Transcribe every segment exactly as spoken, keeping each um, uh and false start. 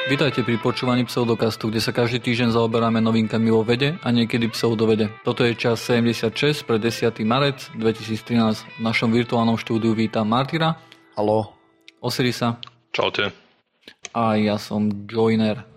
Vitajte pri počúvaní Pseudokastu, kde sa každý týždeň zaoberáme novinkami vo vede a niekedy pseudovede. Toto je čas sedemdesiatšesť pre desiateho marca dvetisíctrinásť. V našom virtuálnom štúdiu vítam Martyra. Haló. Osirisa. Čaute. A ja som Joiner.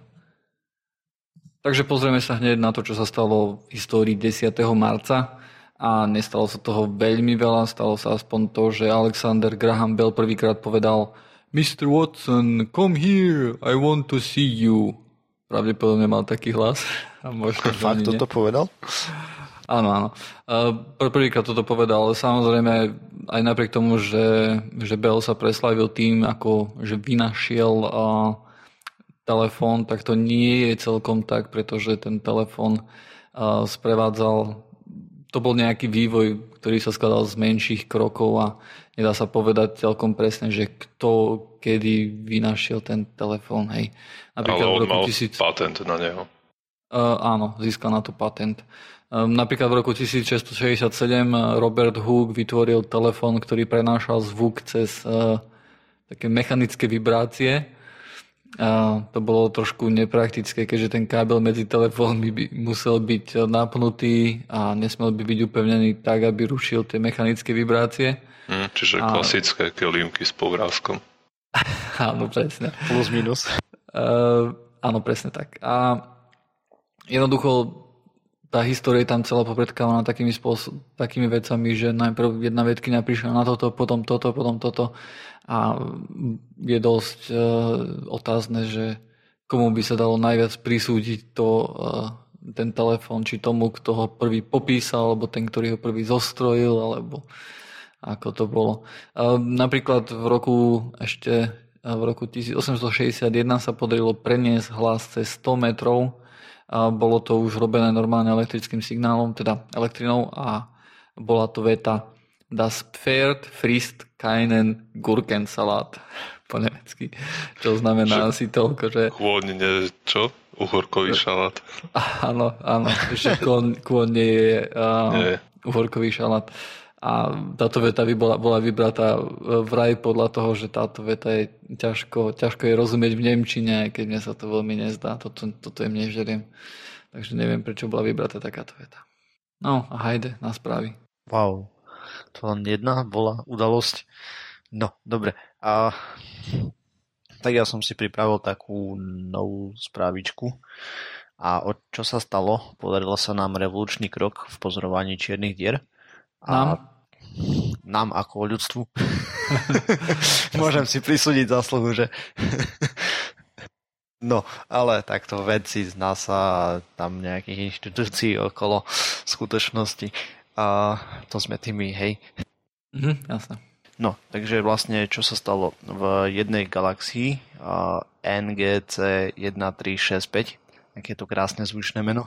Takže pozrieme sa hneď na to, čo sa stalo v histórii desiateho marca. A nestalo sa toho veľmi veľa. Stalo sa aspoň to, že Alexander Graham Bell prvýkrát povedal: mister Watson, come here, I want to see you. Pravdepodobne mal taký hlas. A možno, Fakt toto povedal? Áno, áno. Prvýkrát toto povedal, ale samozrejme aj napriek tomu, že, že Bell sa preslavil tým, ako že vynašiel uh, telefón, tak to nie je celkom tak, pretože ten telefón uh, sprevádzal, to bol nejaký vývoj, ktorý sa skladal z menších krokov a nedá sa povedať celkom presne, že kto kedy vynašiel ten telefón. Hej. Napríklad ale on mal tisíc... patent na neho. Uh, áno, získal na to patent. Um, napríklad v roku tisícšesťstošesťdesiatsedem Robert Hooke vytvoril telefón, ktorý prenášal zvuk cez uh, také mechanické vibrácie. Uh, to bolo trošku nepraktické, keďže ten kábel medzi telefónmi by musel byť napnutý a nesmel by byť upevnený tak, aby rušil tie mechanické vibrácie. Mm, čiže a... klasické kelímky s povrázkom. Áno, presne. Plus minus. Uh, áno, presne tak. A jednoducho tá história je tam celá popredkávaná takými, spôsob, takými vecami, že najprv jedna vedkyňa prišla na toto, potom toto, potom toto. A je dosť uh, otázne, že komu by sa dalo najviac prisúdiť to, uh, ten telefón, či tomu, kto ho prvý popísal, alebo ten, ktorý ho prvý zostrojil, alebo ako to bolo. Uh, napríklad v roku ešte uh, v roku tisícosemstošesťdesiatjeden sa podarilo preniesť hlas cez sto metrov. A bolo to už robené normálne elektrickým signálom, teda elektrinou, a bola to veta Das Pferd frisst keinen Gurkensalat po nemecky, čo znamená asi toľko, že... Kôň nie, čo? Uhorkový šalát. Áno, áno, že kôň, kôň nie je uh, uhorkový šalát. A táto veta by bola, bola vybratá vraj podľa toho, že táto veta je ťažko, ťažko je rozumieť v nemčine, aj keď mne sa to veľmi nezdá. Toto, toto je mne žeriem. Takže neviem, prečo bola vybratá takáto veta. No a hajde na správy. Wow, to len jedna bola udalosť. No, dobre. A tak ja som si pripravil takú novú správičku. A o čo sa stalo? Podarilo sa nám revolučný krok v pozorovaní čiernych dier. A nám? Nám ako ľudstvu. Môžem si prisúdiť zásluhu, že... No, ale takto vedci z NASA, tam nejakých inštitúcií okolo skutočnosti. A to sme tými, hej. Mhm, jasné. No, takže vlastne, čo sa stalo v jednej galaxii, N G C jeden tri šesť päť, aké je to krásne zvučné meno.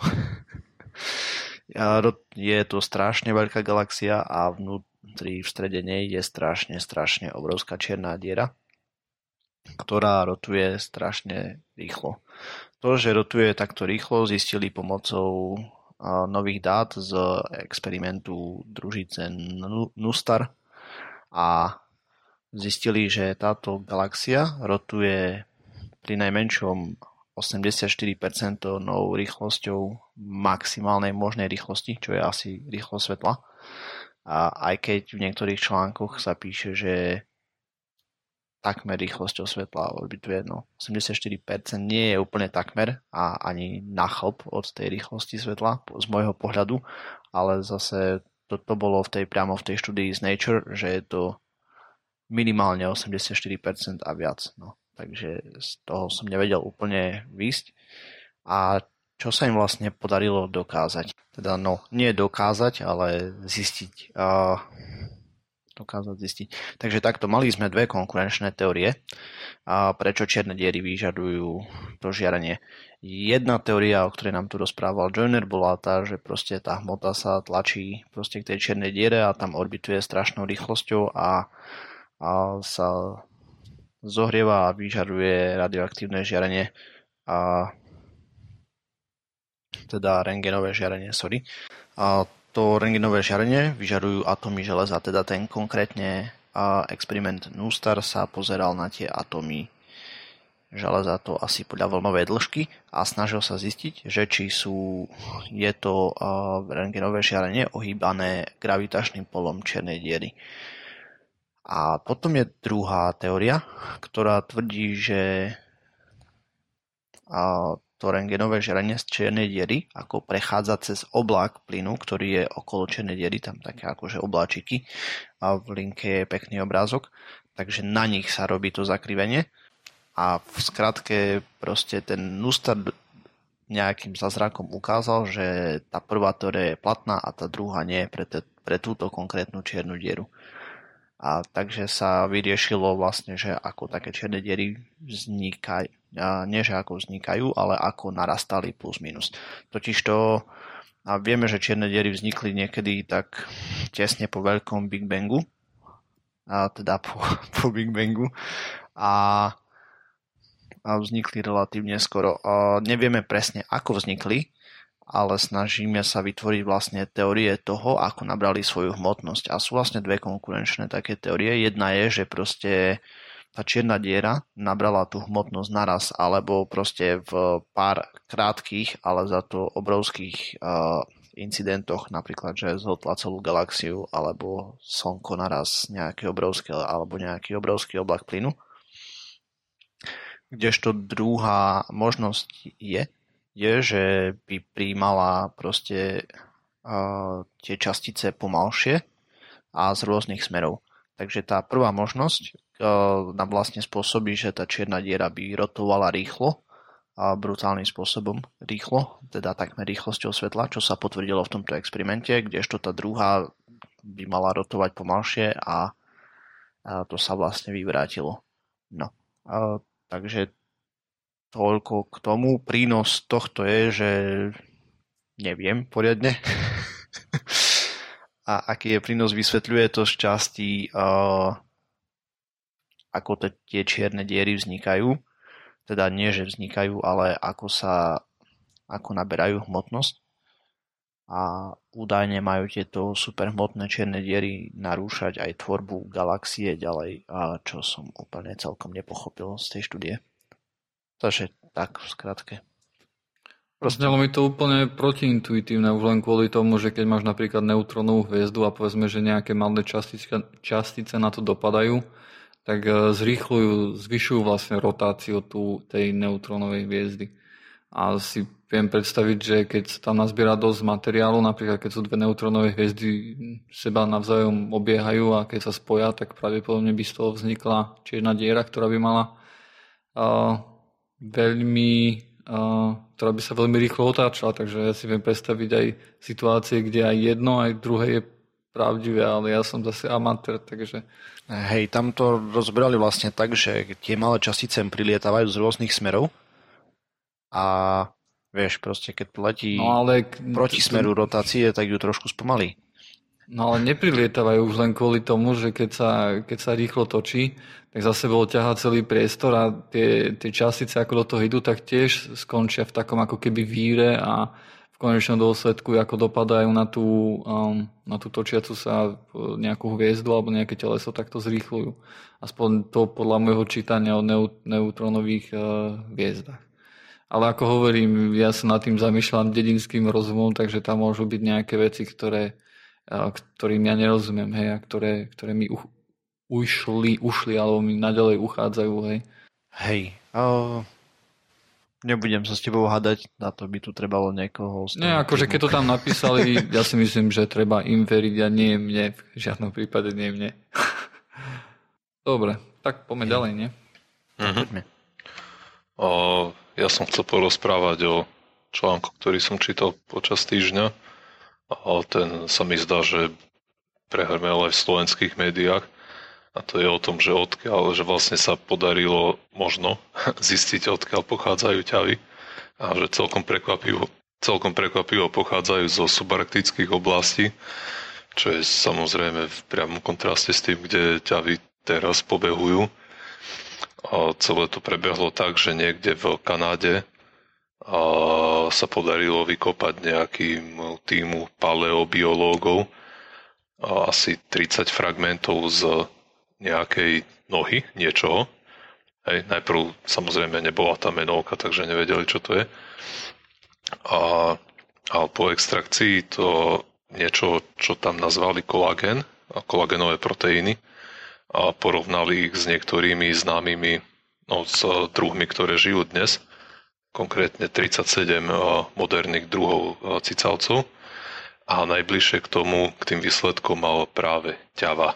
Je to strašne veľká galaxia a vnútri v strede nej je strašne, strašne obrovská čierna diera, ktorá rotuje strašne rýchlo. To, že rotuje takto rýchlo, zistili pomocou nových dát z experimentu družice NuSTAR a zistili, že táto galaxia rotuje pri najmenšom osemdesiatštyri percent rýchlosťou maximálnej možnej rýchlosti, čo je asi rýchlosť svetla. A aj keď v niektorých článkoch sa píše, že takmer rýchlosťou svetla orbituje, no osemdesiatštyri percent nie je úplne takmer a ani na chlp od tej rýchlosti svetla z môjho pohľadu, ale zase toto bolo v tej, priamo v tej štúdii z Nature, že je to minimálne osemdesiatštyri percent a viac, no. Takže z toho som nevedel úplne výsť. A čo sa im vlastne podarilo dokázať? Teda no, nie dokázať, ale zistiť. Uh, dokázať zistiť. Takže takto, mali sme dve konkurenčné teórie, uh, prečo čierne diery vyžadujú to žiarenie. Jedna teória, o ktorej nám tu rozprával Joiner, bola tá, že proste tá hmota sa tlačí proste k tej čiernej diere a tam orbituje strašnou rýchlosťou a, a sa zohrieva a vyžaruje radioaktívne žiarenie a teda rentgenové žiarenie, sorry. A to rentgenové žiarenie vyžarujú atómy železa, teda ten konkrétne a experiment NuSTAR sa pozeral na tie atómy železa to asi podľa vlnovej dĺžky a snažil sa zistiť, že či sú, je to uh, rentgenové žiarenie ohýbané gravitačným polom čiernej diery. A potom je druhá teória, ktorá tvrdí, že uh, to rentgenové žiarenie z čiernej diery ako prechádza cez oblak plynu, ktorý je okolo čiernej diery, tam také akože obláčiky a v linke je pekný obrázok, takže na nich sa robí to zakrivenie. A v skratke proste ten Nustad nejakým zázrakom ukázal, že tá prvá teória je platná a tá druhá nie pre, te, pre túto konkrétnu čiernu dieru. A takže sa vyriešilo vlastne, že ako také čierne diery vznikajú, nie že ako vznikajú, ale ako narastali plus minus. Totižto a vieme, že čierne diery vznikli niekedy tak tesne po veľkom Big Bangu, a teda po, po Big Bangu a a vznikli relatívne skoro. Nevieme presne, ako vznikli, ale snažíme sa vytvoriť vlastne teórie toho, ako nabrali svoju hmotnosť. A sú vlastne dve konkurenčné také teórie. Jedna je, že proste tá čierna diera nabrala tú hmotnosť naraz, alebo proste v pár krátkých, ale za to obrovských uh, incidentoch, napríklad, že zhotla celú galaxiu, alebo slnko naraz nejaký obrovský, alebo nejaký obrovský oblak plynu. Kdežto druhá možnosť je, je, že by prijímala proste uh, tie častice pomalšie a z rôznych smerov. Takže tá prvá možnosť uh, nám vlastne spôsobí, že tá čierna diera by rotovala rýchlo a brutálnym spôsobom rýchlo, teda takmer rýchlosťou svetla, čo sa potvrdilo v tomto experimente, kdežto tá druhá by mala rotovať pomalšie a, a to sa vlastne vyvrátilo. No. Uh, Takže toľko k tomu. Prínos tohto je, že neviem poriadne. A aký je prínos, vysvetľuje to z časti, uh, ako to, tie čierne diery vznikajú. Teda nie, že vznikajú, ale ako sa ako naberajú hmotnosť. A údajne majú tieto superhmotné čierne diery narúšať aj tvorbu galaxie ďalej, a čo som úplne celkom nepochopil z tej štúdie. Takže tak v skratke. Znelo mi to úplne protiintuitívne, už len kvôli tomu, že keď máš napríklad neutrónovú hviezdu a povedzme, že nejaké malé častice, častice na to dopadajú, tak zrýchľujú, zvyšujú vlastne rotáciu tú, tej neutrónovej hviezdy. A si viem predstaviť, že keď sa tam nazbiera dosť materiálu, napríklad keď sú dve neutrónové hviezdy seba navzájom obiehajú a keď sa spoja, tak pravdepodobne by z toho vznikla čierna diera, ktorá by mala uh, veľmi, uh, ktorá by sa veľmi rýchlo otáčala. Takže ja si viem predstaviť aj situácie, kde aj jedno, aj druhé je pravdivé, ale ja som zase amatér, takže... Hej, tam to rozbrali vlastne tak, že tie malé častice prilietávajú z rôznych smerov a vieš, proste keď letí no, ale... proti smeru rotácie, tak ju trošku spomalí. No ale neprilietávajú už len kvôli tomu, že keď sa, keď sa rýchlo točí, tak za sebou ťahá celý priestor a tie, tie častice, ako do toho idú, tak tiež skončia v takom ako keby víre a v konečnom dôsledku ako dopadajú na tú, um, na tú točiacu sa nejakú hviezdu alebo nejaké teleso, tak to zrýchľujú. Aspoň to podľa môjho čítania o neut- neutrónových uh, hviezdach. Ale ako hovorím, ja sa nad tým zamýšľam dedinským rozumom, takže tam môžu byť nejaké veci, ktoré, ktorým ja nerozumiem, hej, a ktoré, ktoré mi u, ušli, ušli, alebo mi naďalej uchádzajú, hej. Hej, uh, nebudem sa s tebou hádať, na to by tu trebalo niekoho... Nie, akože keď to tam napísali, ja si myslím, že treba im veriť a nie mne, v žiadnom prípade nie mne. Dobre, tak poďme ďalej, nie? Mhm. O, ja som chcel porozprávať o článku, ktorý som čítal počas týždňa. A ten sa mi zdá, že prehrmel aj v slovenských médiách. A to je o tom, že odkiaľ, že vlastne sa podarilo možno zistiť, odkiaľ pochádzajú ťavy. A že celkom prekvapivo, celkom prekvapivo pochádzajú zo subarktických oblastí, čo je samozrejme v priamom kontraste s tým, kde ťavy teraz pobehujú. A celé to prebehlo tak, že niekde v Kanáde a sa podarilo vykopať nejakým týmu paleobiológov a asi tridsať fragmentov z nejakej nohy, niečoho. Hej, najprv samozrejme nebola tá menovka, takže nevedeli, čo to je. A, a po extrakcii to niečo, čo tam nazvali kolagén, a kolagénové proteíny, a porovnali ich s niektorými známymi, no, s druhmi, ktoré žijú dnes, konkrétne tridsaťsedem moderných druhov cicavcov. A najbližšie k tomu, k tým výsledkom mal práve ťava.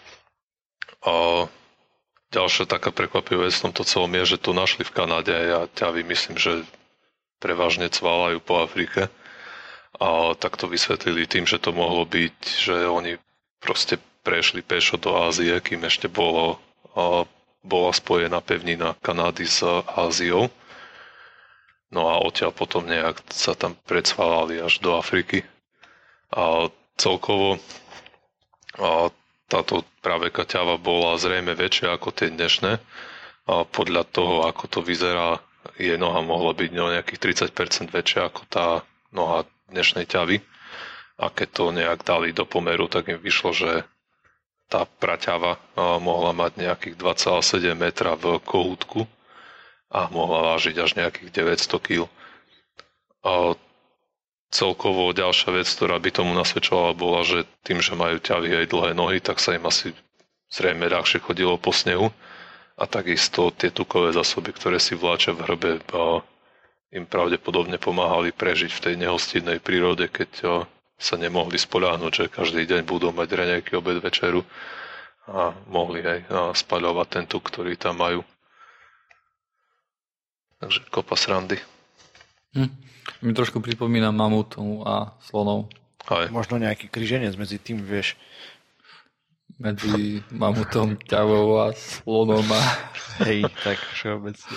A ďalšia taká prekvapivá vec v tomto celom je, že to našli v Kanáde a ťavy myslím, že prevažne cválajú po Afrike. A tak to vysvetlili tým, že to mohlo byť, že oni proste prešli pešo do Ázie, kým ešte bolo, bola spojená pevnina Kanády s Áziou. No a odtiaľ potom nejak sa tam predsválali až do Afriky. A celkovo a táto praveká ťava bola zrejme väčšia ako tie dnešné. A podľa toho, ako to vyzerá, jej noha mohla byť o nejakých tridsať percent väčšia ako tá noha dnešnej ťavy. A keď to nejak dali do pomeru, tak im vyšlo, že tá praťava mohla mať nejakých dva celé sedem metra v kohútku a mohla vážiť až nejakých deväťsto kilogramov. A celkovo ďalšia vec, ktorá by tomu nasvedčovala, bola, že tým, že majú ťavy aj dlhé nohy, tak sa im asi zrejme ľahšie chodilo po snehu. A takisto tie tukové zásoby, ktoré si vláčia v hrbe, im pravdepodobne pomáhali prežiť v tej nehostinnej prírode, keď sa nemohli spoľahnúť, že každý deň budú mať raňajky, obed, večeru a mohli aj spaľovať ten tuk, ktorý tam majú. Takže kopa srandy. Hm. Mi trošku pripomína mamutov a slonov. Aj. Možno nejaký kríženec medzi tým, vieš. Medzi mamutom, ťavou a slonom a... Hej, tak všeobecne.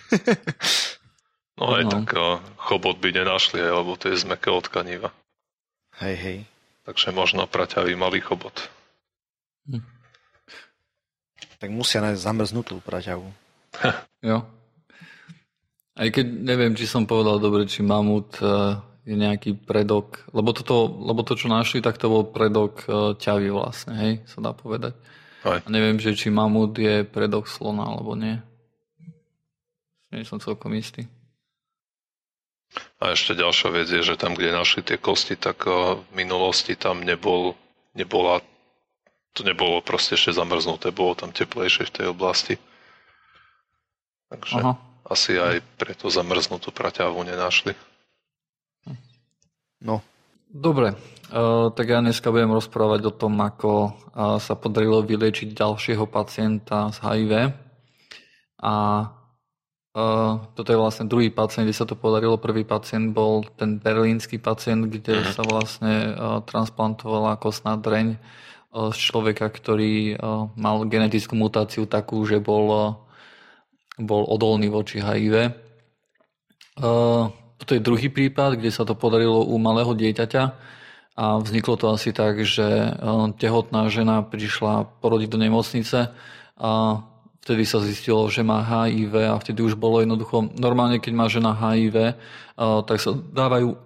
No aj no. Tak chobot by nenašli, lebo to je z mäkkého tkaniva. Hej, hej. Takže možno praťavý malý chobot. Hm. Tak musia nájsť zamrznutú praťavu. Jo. Aj keď neviem, či som povedal dobre, či mamut je nejaký predok, lebo, toto, lebo to, čo našli, tak to bol predok ťavy vlastne, hej, sa dá povedať. Aj. A neviem, že či mamut je predok slona, alebo nie. Nie som celkom istý. A ešte ďalšia vec je, že tam, kde našli tie kosti, tak v minulosti tam nebol, nebola, to nebolo proste ešte zamrznuté, bolo tam teplejšie v tej oblasti. Takže... Aha. Asi aj preto zamrznutú praťavu nenašli. No. Dobre, uh, tak ja dneska budem rozprávať o tom, ako uh, sa podarilo vyliečiť ďalšieho pacienta z há í vé. A uh, toto je vlastne druhý pacient, kde sa to podarilo. Prvý pacient bol ten berlínsky pacient, kde mm. sa vlastne uh, transplantovala kostná dreň uh, z človeka, ktorý uh, mal genetickú mutáciu takú, že bol... Uh, bol odolný voči há í vé. Uh, toto je druhý prípad, kde sa to podarilo u malého dieťaťa a vzniklo to asi tak, že uh, tehotná žena prišla porodiť do nemocnice a vtedy sa zistilo, že má há í vé a vtedy už bolo jednoducho, normálne keď má žena há í vé, uh, tak sa dávajú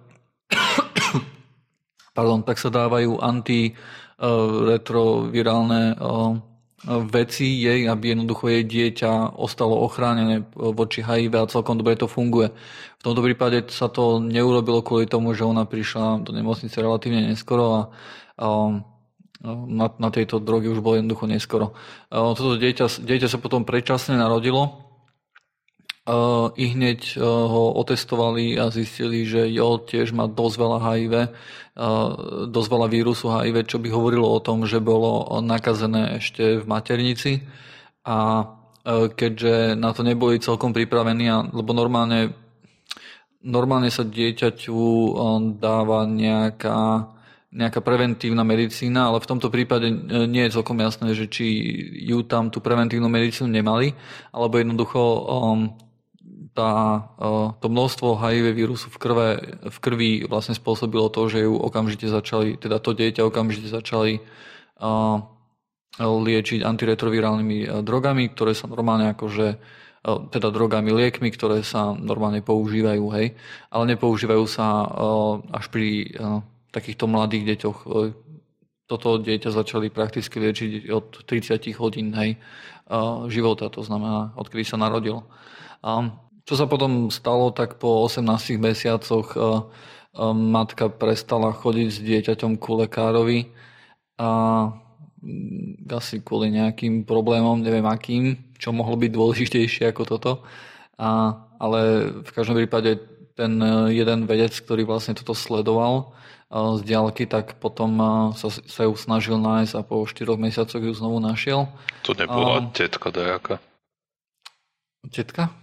pardon, tak sa dávajú antiretrovirálne uh, veci jej, aby jednoducho jej dieťa ostalo ochránené voči há í vé a celkom dobre to funguje. V tomto prípade sa to neurobilo kvôli tomu, že ona prišla do nemocnice relatívne neskoro a, a na, na tejto drogy už bolo jednoducho neskoro. A toto dieťa, dieťa sa potom predčasne narodilo. Uh, I hneď uh, ho otestovali a zistili, že jo, tiež má dosť veľa há í vé, uh, dosť veľa vírusu há í vé, čo by hovorilo o tom, že bolo nakazené ešte v maternici a uh, keďže na to neboli celkom pripravení, a, lebo normálne, normálne sa dieťaťu uh, dáva nejaká, nejaká preventívna medicína, ale v tomto prípade nie je celkom jasné, že či ju tam tú preventívnu medicínu nemali, alebo jednoducho um, Tá, to množstvo há í vé vírusu v, krve, v krvi vlastne spôsobilo to, že ju okamžite začali, teda to dieťa okamžite začali uh, liečiť antiretrovirálnymi drogami, ktoré sa normálne akože, uh, teda drogami, liekmi, ktoré sa normálne používajú, hej, ale nepoužívajú sa uh, až pri uh, takýchto mladých deťoch. Uh, toto dieťa začali prakticky liečiť od tridsať hodín, hej, života, to znamená, odkedy sa narodil. A čo sa potom stalo, tak po osemnástich mesiacoch matka prestala chodiť s dieťaťom ku lekárovi a asi kvôli nejakým problémom, neviem akým, čo mohlo byť dôležitejšie ako toto. A, ale v každom prípade ten jeden vedec, ktorý vlastne toto sledoval z diaľky, tak potom sa, sa ju snažil nájsť a po štyroch mesiacoch ju znovu našiel. To nebola a... tetka dajaká? Tetka?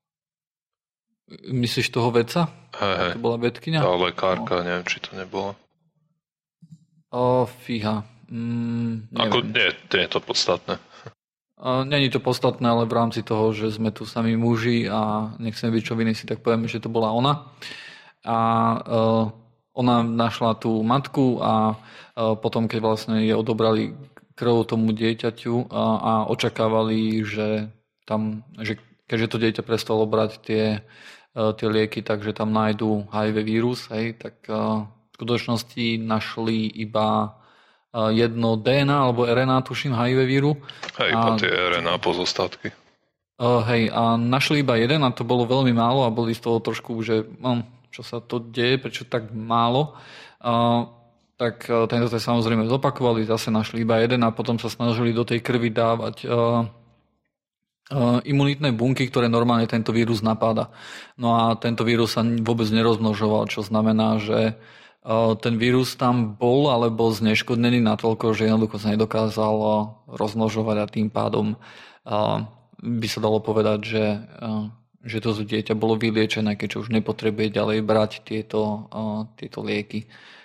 Myslíš toho vedca? Hej, hej. To bola vedkyňa? Tá lekárka, no. Neviem, či to nebola. O, fíha. Mm, Ako, nie, nie je to podstatné. Není to podstatné, ale v rámci toho, že sme tu sami muži a nechceme byť čo vinný, si tak povieme, že to bola ona. A uh, ona našla tú matku a uh, potom, keď vlastne je odobrali krv tomu dieťaťu a, a očakávali, že tam, že keďže to dieťa prestalo brať tie, uh, tie lieky, takže tam nájdú há í vé vírus, hej, tak uh, v skutočnosti našli iba jedno dé en á alebo er en á, tuším, há í vé víru. Hej, a tie er en á pozostatky. Uh, hej, a našli iba jeden a to bolo veľmi málo a boli z toho trošku, že no, čo sa to deje, prečo tak málo. Uh, tak uh, tento test samozrejme zopakovali, zase našli iba jeden a potom sa snažili do tej krvi dávať uh, uh, imunitné bunky, ktoré normálne tento vírus napáda. No a tento vírus sa vôbec nerozmnožoval, čo znamená, že ten vírus tam bol, ale bol zneškodnený natoľko, že jednoducho sa nedokázal rozmnožovať a tým pádom by sa dalo povedať, že, že to dieťa bolo vyliečené, keďže už nepotrebuje ďalej brať tieto, tieto lieky.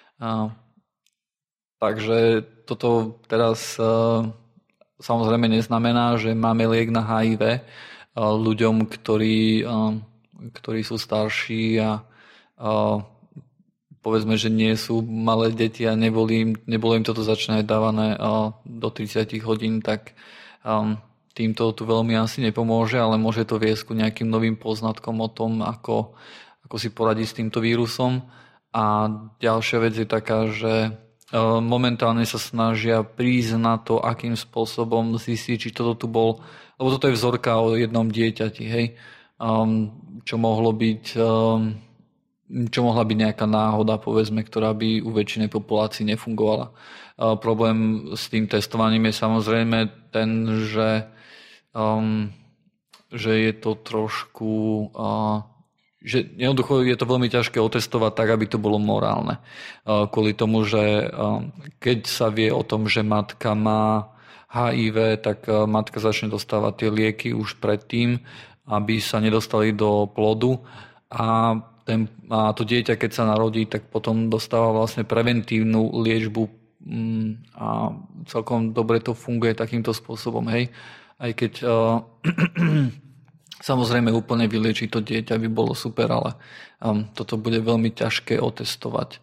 Takže toto teraz samozrejme neznamená, že máme liek na há í vé ľuďom, ktorí, ktorí sú starší a povedzme, že nie sú malé deti a neboli, nebolo im toto začínané dávané do tridsať hodín, tak týmto tu veľmi asi nepomôže, ale môže to viesť ku nejakým novým poznatkom o tom, ako, ako si poradiť s týmto vírusom. A ďalšia vec je taká, že momentálne sa snažia prísť na to, akým spôsobom zistiť, či toto tu bol, lebo toto je vzorka o jednom dieťati, hej, čo mohlo byť... čo mohla byť nejaká náhoda, povedzme, ktorá by u väčšiny populácií nefungovala. Uh, problém s tým testovaním je samozrejme ten, že, um, že je to trošku... Uh, že jednoducho je to veľmi ťažké otestovať tak, aby to bolo morálne. Uh, kvôli tomu, že um, keď sa vie o tom, že matka má há í vé, tak uh, matka začne dostávať tie lieky už predtým, aby sa nedostali do plodu a Ten, a to dieťa, keď sa narodí, tak potom dostáva vlastne preventívnu liečbu a celkom dobre to funguje takýmto spôsobom, hej. Aj keď uh, samozrejme úplne vyliečiť to dieťa by bolo super, ale um, toto bude veľmi ťažké otestovať.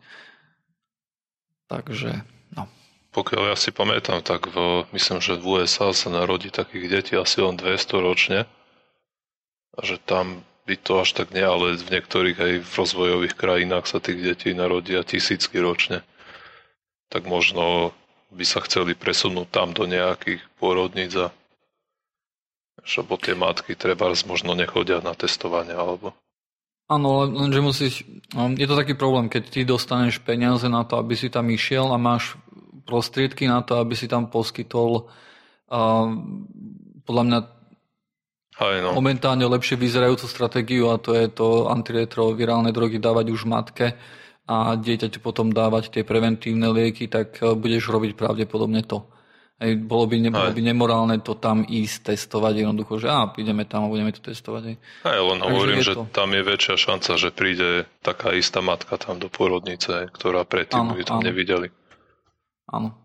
Takže, no. Pokiaľ ja si pamätám, tak v, myslím, že v ú es á sa narodí takých detí asi len dvesto ročne a že tam by to až tak nie, ale v niektorých aj v rozvojových krajinách sa tých detí narodia tisícky ročne. Tak možno by sa chceli presunúť tam do nejakých pôrodníc a lebo tie matky trebárs možno nechodia na testovanie alebo... Áno, lenže musíš... Je to taký problém, keď ty dostaneš peniaze na to, aby si tam išiel a máš prostriedky na to, aby si tam poskytol uh, podľa mňa Aj no. momentálne lepšie vyzerajúcu stratégiu a to je to antiretrovirálne drogy dávať už matke a dieťaťu potom dávať tie preventívne lieky, tak budeš robiť pravdepodobne to. Hej, bolo by, nebolo by nemorálne to tam ísť testovať jednoducho, že á, ideme tam a budeme to testovať. Hej. Aj, len hovorím, že to... tam je väčšia šanca, že príde taká istá matka tam do pôrodnice, ktorá predtým by to áno. nevideli. Áno.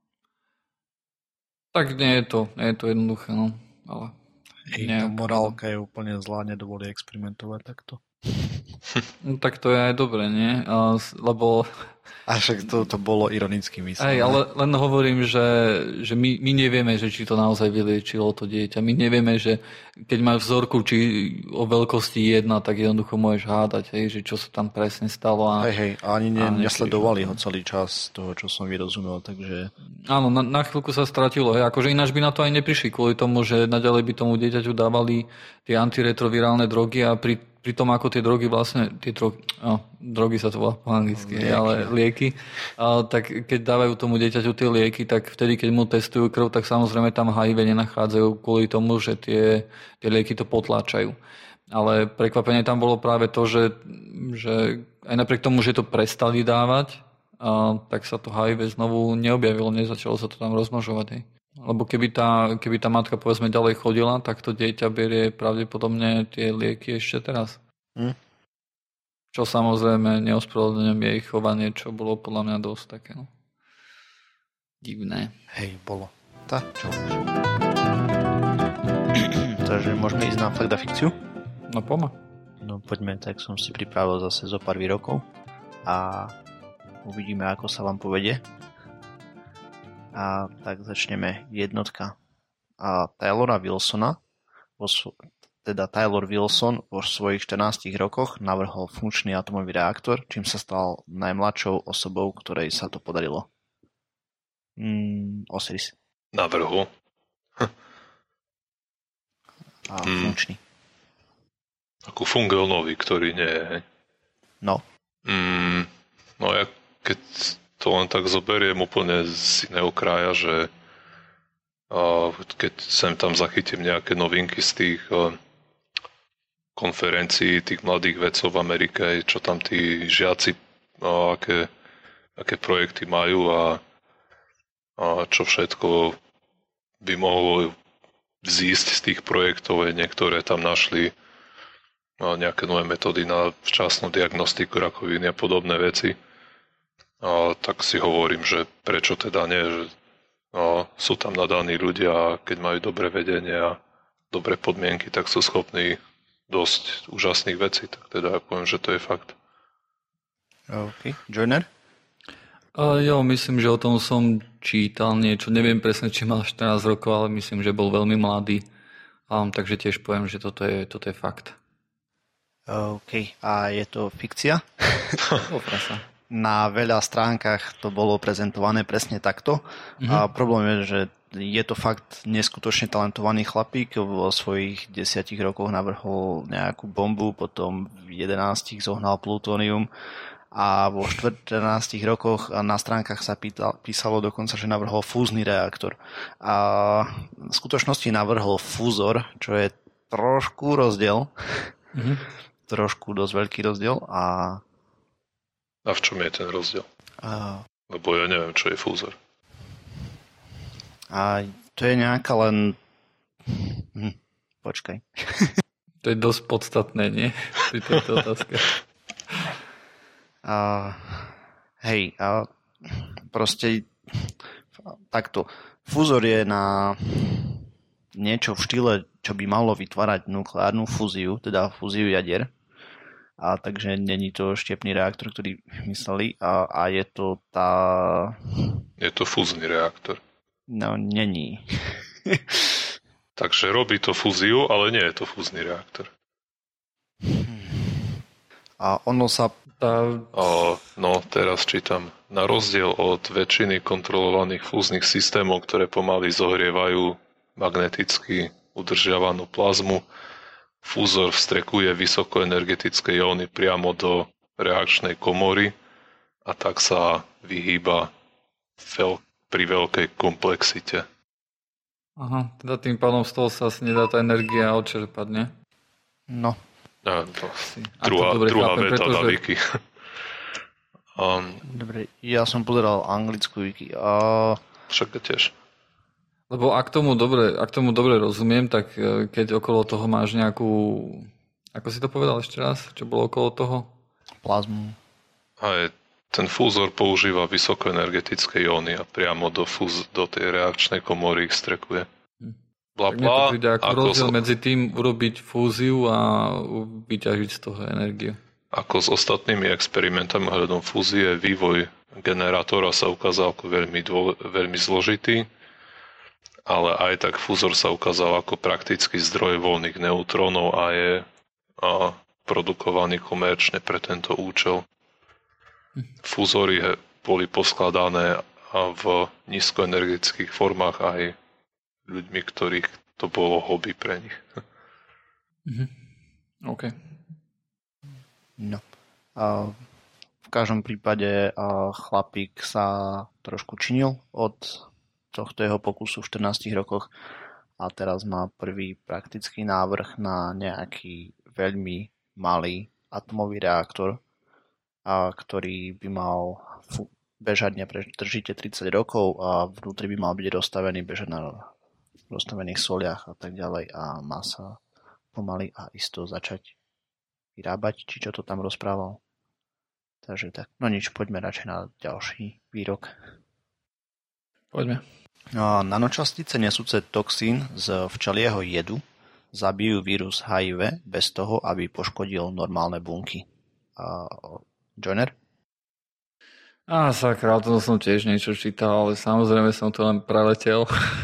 Tak nie je to, nie je to jednoduché, no, ale... Ej, tá morálka je úplne zlá, nedovolí experimentovať takto. No tak to je aj dobre, nie? A, lebo... A však to, to bolo ironicky myslené. Aj, ale len hovorím, že, že my, my nevieme, že či to naozaj vyliečilo to dieťa. My nevieme, že keď máš vzorku či o veľkosti jedna, tak jednoducho môžeš hádať, hej, že čo sa tam presne stalo. A, hej, hej, a ani ne, a nesledovali ho celý čas toho, čo som vyrozumel, takže... Áno, na, na chvíľku sa stratilo, hej, akože ináč by na to aj neprišli, kvôli tomu, že naďalej by tomu dieťaťu dávali tie antiretrovirálne drogy a pri pri tom, ako tie drogy vlastne, tie drogy, oh, drogy sa to volá po anglicky, lieky. ale lieky, a, tak keď dávajú tomu dieťaťu tie lieky, tak vtedy, keď mu testujú krv, tak samozrejme tam há í vé nenachádzajú kvôli tomu, že tie, tie lieky to potláčajú. Ale prekvapenie tam bolo práve to, že, že aj napriek tomu, že to prestali dávať, a, tak sa to há í vé znovu neobjavilo, nezačalo sa to tam rozmnožovať. Hej. Lebo keby tá, keby tá matka povedzme ďalej chodila, tak to dieťa berie pravdepodobne tie lieky ešte teraz. Hm? Čo samozrejme neospravedlňujem jej chovanie, čo bolo podľa mňa dosť také no, divné. Hej, bolo. Tak čo? Takže môžeme ísť na fakt a fikciu? No poďme. No poďme, tak som si pripravil zase zo pár výrokov a uvidíme, ako sa vám povedie. A tak začneme jednotka. A Taylora Wilsona, teda Taylor Wilson vo svojich štrnástich rokoch navrhol funkčný atomový reaktor, čím sa stal najmladšou osobou, ktorej sa to podarilo. Mm, Osiris. Navrhol. A hmm. funkčný. Ako fungel nový, ktorý nie je. No. Mm, no ja keď to len tak zoberiem úplne z iného kraja, že a keď sem tam zachytím nejaké novinky z tých a, konferencií tých mladých vedcov v Amerike, čo tam tí žiaci, a, aké, aké projekty majú a, a čo všetko by mohlo vzísť z tých projektov, niektoré tam našli a, nejaké nové metódy na včasnú diagnostiku rakoviny a podobné veci. A tak si hovorím, že prečo teda nie, že no, sú tam nadaní ľudia a keď majú dobré vedenie a dobré podmienky, tak sú schopní dosť úžasných vecí, tak teda ja poviem, že to je fakt. OK. Joiner? Uh, jo, myslím, že o tom som čítal niečo, neviem presne, či mal štrnásť rokov, ale myslím, že bol veľmi mladý, um, takže tiež poviem, že toto je, toto je fakt. OK. A je to fikcia? Oprasa. Na veľa stránkach to bolo prezentované presne takto. Mm-hmm. A problém je, že je to fakt neskutočne talentovaný chlapík. Vo svojich desiatich rokoch navrhol nejakú bombu, potom v jedenástich zohnal plutónium a vo štrnástich rokoch na stránkach sa pýtal, písalo dokonca, že navrhol fúzny reaktor. A v skutočnosti navrhol fúzor, čo je trošku rozdiel. Mm-hmm. Trošku dosť veľký rozdiel a A v čom je ten rozdiel? A... Lebo ja neviem, čo je fúzor. A to je nejaká len... Hm, počkaj. To je dosť podstatné, nie? Pri tejto otázke. A... Hej, a proste takto. Fúzor je na niečo v štýle, čo by malo vytvárať nukleárnu fúziu, teda fúziu jadier. A takže není to štiepný reaktor, ktorý mysleli, a, a je to tá... Je to fúzny reaktor. No, není. Takže robí to fúziu, ale nie je to fúzny reaktor. A ono sa... Tá... O, no, teraz čítam. Na rozdiel od väčšiny kontrolovaných fúznych systémov, ktoré pomaly zohrievajú magneticky udržiavanú plazmu, fúzor vstrekuje vysokoenergetické jóny priamo do reakčnej komory a tak sa vyhýba veľ- pri veľkej komplexite. Aha, teda tým pádom z toho sa asi nedá tá energia odčerpať, nie? No. Ja, to, druhá to druhá chápem, veta pretože... na wiki. um, Dobre, ja som pozeral anglickú wiki. A... Však tiež. Lebo ak tomu dobre, ak tomu dobre rozumiem, tak keď okolo toho máš nejakú... Ako si to povedal ešte raz? Čo bolo okolo toho? Plazmu. Aj ten fúzor používa vysokoenergetické jóny a priamo do, fúz, do tej reakčnej komory ich strekuje. bla Tak mne to bla. príde ako, ako rozdiel z... medzi tým urobiť fúziu a vyťažiť z toho energiu. Ako s ostatnými experimentami ohľadom fúzie, vývoj generátora sa ukázal ako veľmi, dôle, veľmi zložitý, ale aj tak fúzor sa ukázal ako praktický zdroj voľných neutrónov a je a, produkovaný komerčne pre tento účel. Fúzory boli poskladané v nízkoenergetických formách aj ľuďmi, ktorých to bolo hobby pre nich. Mhm. OK. No. A v každom prípade chlapík sa trošku činil od tohto jeho pokusu v štrnástich rokoch a teraz má prvý praktický návrh na nejaký veľmi malý atomový reaktor, a ktorý by mal fu- bežať nepretržite tridsať rokov a vnútri by mal byť rozstavený, bežať na rozstavených soliach a tak ďalej a má sa pomaly a isto začať vyrábať, či čo to tam rozprával. Takže tak, no nič, poďme radšej na ďalší výrok. Poďme. No, nanočastice nesúce toxín z včelieho jedu zabijú vírus há í vé bez toho, aby poškodil normálne bunky. A, Joiner? Á, sakra, o tom som tiež niečo čítal, ale samozrejme som to len preletel.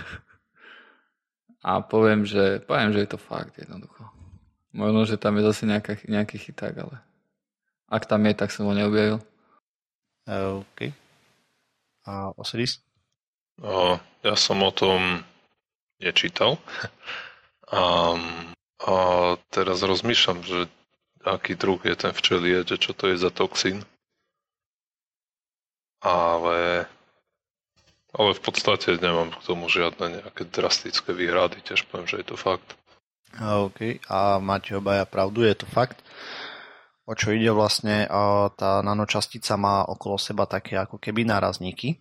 A poviem, že, poviem, že je to fakt jednoducho. Možno, že tam je zase nejaká, nejaký chyták, ale ak tam je, tak som ho neobjavil. OK. A Osiris? O, ja som o tom nečítal. A, a teraz rozmýšľam, že aký druh je ten včelied, že čo to je za toxín. Ale, ale v podstate nemám k tomu žiadne nejaké drastické výhrady, tiež poviem, že je to fakt. OK, a máte obaja pravdu, je to fakt. O čo ide vlastne, tá nanočastica má okolo seba také ako keby nárazníky.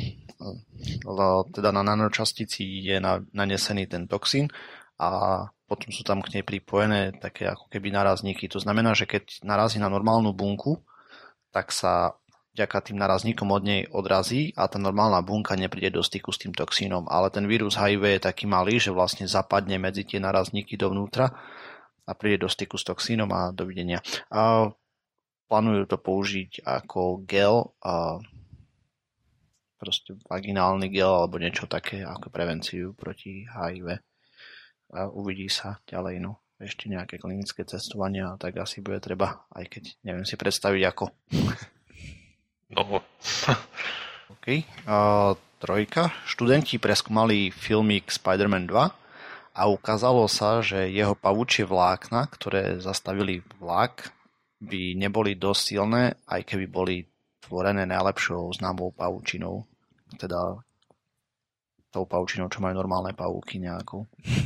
Teda na nanočastici je nanesený ten toxín a potom sú tam k nej pripojené také ako keby nárazníky. To znamená, že keď narazí na normálnu bunku, tak sa vďaka tým nárazníkom od nej odrazí a tá normálna bunka nepríde do styku s tým toxínom. Ale ten vírus há í vé je taký malý, že vlastne zapadne medzi tie nárazníky dovnútra a príde do styku s toxínom a dovidenia. A plánujú to použiť ako gel, a proste vaginálny gel alebo niečo také ako prevenciu proti há í vé. A uvidí sa ďalej, no. Ešte nejaké klinické testovania, tak asi bude treba, aj keď neviem si predstaviť ako. No. OK. A trojka. Študenti preskúmali filmík Spider-Man dva a ukázalo sa, že jeho pavúčie vlákna, ktoré zastavili vlak, by neboli dosť silné, aj keby boli tvorené najlepšou známou pavúčinou. Teda tou pavúčinou, čo majú normálne pavúky nejakou.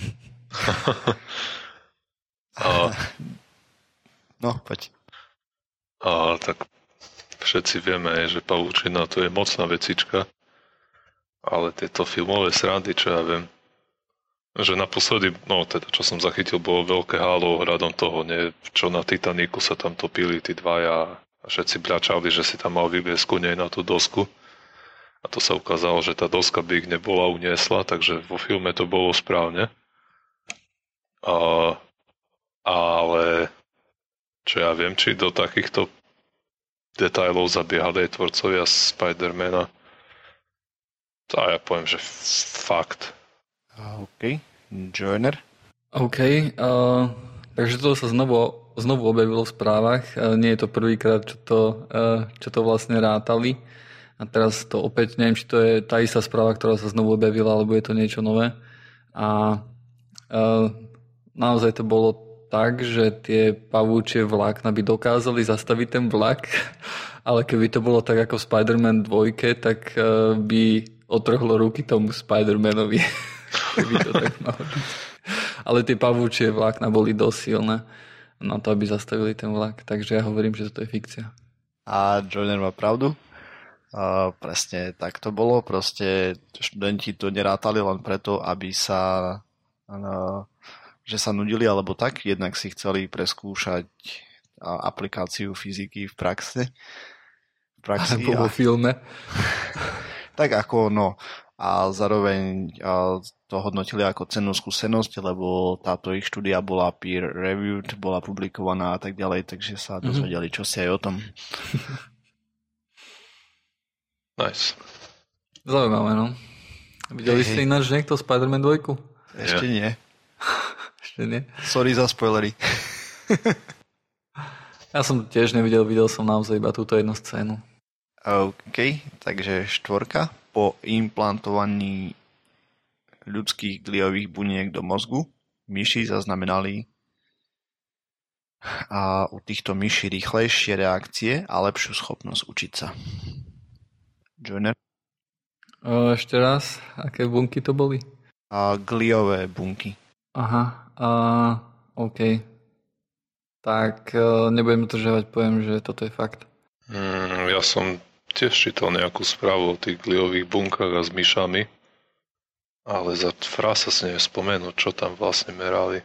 a, no, poď. A tak všetci vieme, že pavúčina to je mocná vecička, ale tieto filmové srandy, čo ja viem, že naposledy, no teda čo som zachytil, bolo veľké hálo ohľadom toho, nie, čo na Titaniku sa tam topili tí dvaja a všetci bľačali, že si tam mal vyviesť kunej na tú dosku. A to sa ukázalo, že tá doska by ich nebola uniesla, takže vo filme to bolo správne. A, ale čo ja viem, či do takýchto detailov zabiehali aj tvorcovia Spider-Mana. To ja poviem, že fakt. OK. Joiner? OK. Uh, takže to sa znovu, znovu objavilo v správach. Uh, nie je to prvýkrát, čo to, uh, čo to vlastne rátali. A teraz to opäť, neviem, či to je tá istá správa, ktorá sa znovu objavila, alebo je to niečo nové. A uh, naozaj to bolo tak, že tie pavúčie vlákna by dokázali zastaviť ten vlak, ale keby to bolo tak ako v Spider-Man dva, tak uh, by otrhlo ruky tomu Spider-Manovi. Keby to tak malo byť. Ale tie pavúčie vlákna boli dosť silné na to, aby zastavili ten vlak. Takže ja hovorím, že toto je fikcia. A Joiner má pravdu. Uh, presne tak to bolo. Proste študenti to nerátali len preto, aby sa uh, že sa nudili alebo tak. Jednak si chceli preskúšať uh, aplikáciu fyziky v praxe. V praxi. Alebo vo filme. Tak ako, no. a zároveň to hodnotili ako cennú skúsenosť, lebo táto ich štúdia bola peer-reviewed, bola publikovaná a tak ďalej, takže sa dozvedeli čosi aj o tom. Nice. Zaujímavé, no. Videli hey, ste ináč niekto Spider-Man dva? Ešte nie. Ešte nie. Sorry za spoilery. Ja som tiež nevidel, videl som naozaj iba túto jednu scénu. OK, takže štvorka. Po implantovaní ľudských gliových buniek do mozgu myši zaznamenali a u týchto myší rýchlejšie reakcie a lepšiu schopnosť učiť sa. Joiner? O, ešte raz, aké bunky to boli? A gliové bunky. Aha, a, OK. Tak nebudem to ževať, poviem, že toto je fakt. Mm, ja som tiež čítal nejakú správu o tých gliových bunkách a s myšami, ale za frása si neviem spomenúť, čo tam vlastne merali.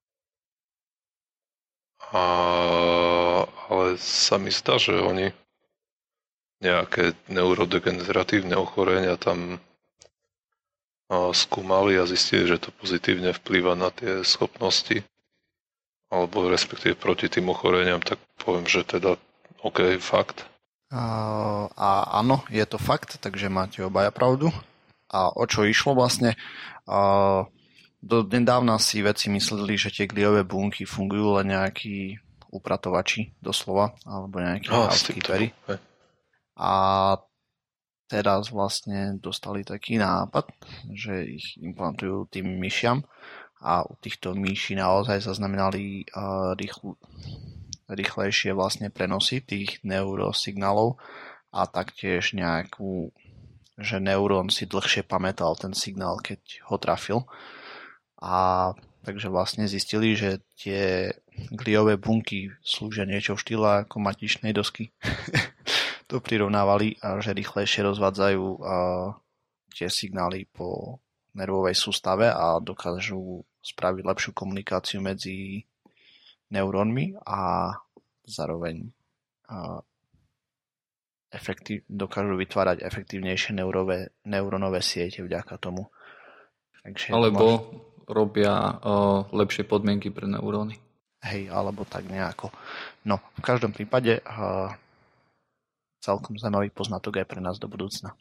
A, ale sa mi zdá, že oni nejaké neurodegeneratívne ochorenia tam a, skúmali a zistili, že to pozitívne vplýva na tie schopnosti, alebo respektíve proti tým ochoreniam, tak poviem, že teda OK, fakt. Uh, a áno, je to fakt, takže máte obaja pravdu. A o čo išlo vlastne? Uh, do nedávna si vedci mysleli, že tie gliové bunky fungujú len nejakí upratovači, doslova, alebo nejakí oh, housekeepery. A teraz vlastne dostali taký nápad, že ich implantujú tým myšiam a u týchto myší naozaj zaznamenali uh, rýchlu rýchlejšie vlastne prenosy tých neurosignálov a taktiež nejakú, že neurón si dlhšie pamätal ten signál, keď ho trafil. A takže vlastne zistili, že tie gliové bunky slúžia niečo v štýle ako matičnej dosky. To prirovnávali a že rýchlejšie rozvádzajú uh, tie signály po nervovej sústave a dokážu spraviť lepšiu komunikáciu medzi neurónmi a zároveň a efektív, dokážu vytvárať efektívnejšie neurové, neurónové siete vďaka tomu. Takže alebo máš... robia uh, lepšie podmienky pre neuróny. Hej, alebo tak nejako. No, v každom prípade uh, celkom zaujímavý poznatok aj pre nás do budúcna.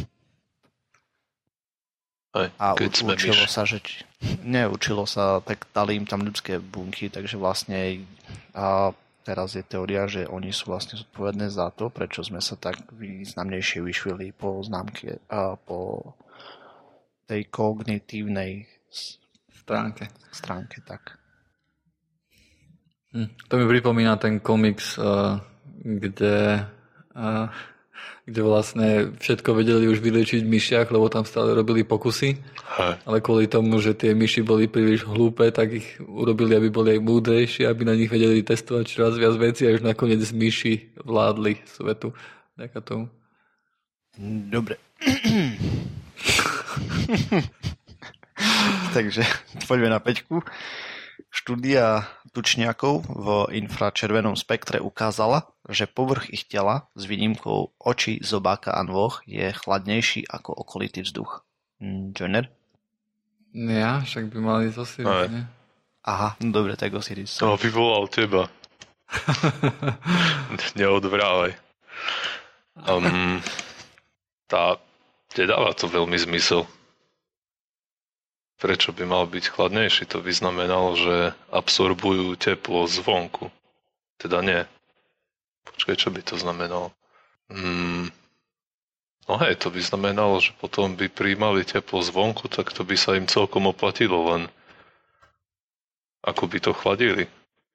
Aj, a učilo sa, že neučilo sa, tak dali im tam ľudské bunky, takže vlastne a teraz je teória, že oni sú vlastne zodpovedné za to, prečo sme sa tak významnejšie vyšvili po známke a po tej kognitívnej stránke. stránke tak. Hm, to mi pripomína ten komiks, uh, kde uh, kde vlastne všetko vedeli už vyliečiť v myšiach, lebo tam stále robili pokusy. Hej. Ale kvôli tomu, že tie myši boli príliš hlúpe, tak ich urobili, aby boli aj múdrejšie, aby na nich vedeli testovať čoraz viac vecí a už nakoniec myši vládli svetu. Ďaká tomu. Dobre. Takže poďme na päťku. Štúdia tučniakov v infračervenom spektre ukázala, že povrch ich tela s výnimkou očí, zobáka a nôh je chladnejší ako okolitý vzduch. Joiner? Ja, však by mali z Osiris, nie? Aha, no dobre, tak Osiris. No, vyvolal teba. Neodvrávaj. Um, tá, nedáva to veľmi zmysel. Prečo by mal byť chladnejší? To by znamenalo, že absorbujú teplo zvonku. Teda nie. Počkaj, čo by to znamenalo? Hmm. No hej, to by znamenalo, že potom by prijímali teplo zvonku, tak to by sa im celkom oplatilo, len ako by to chladili.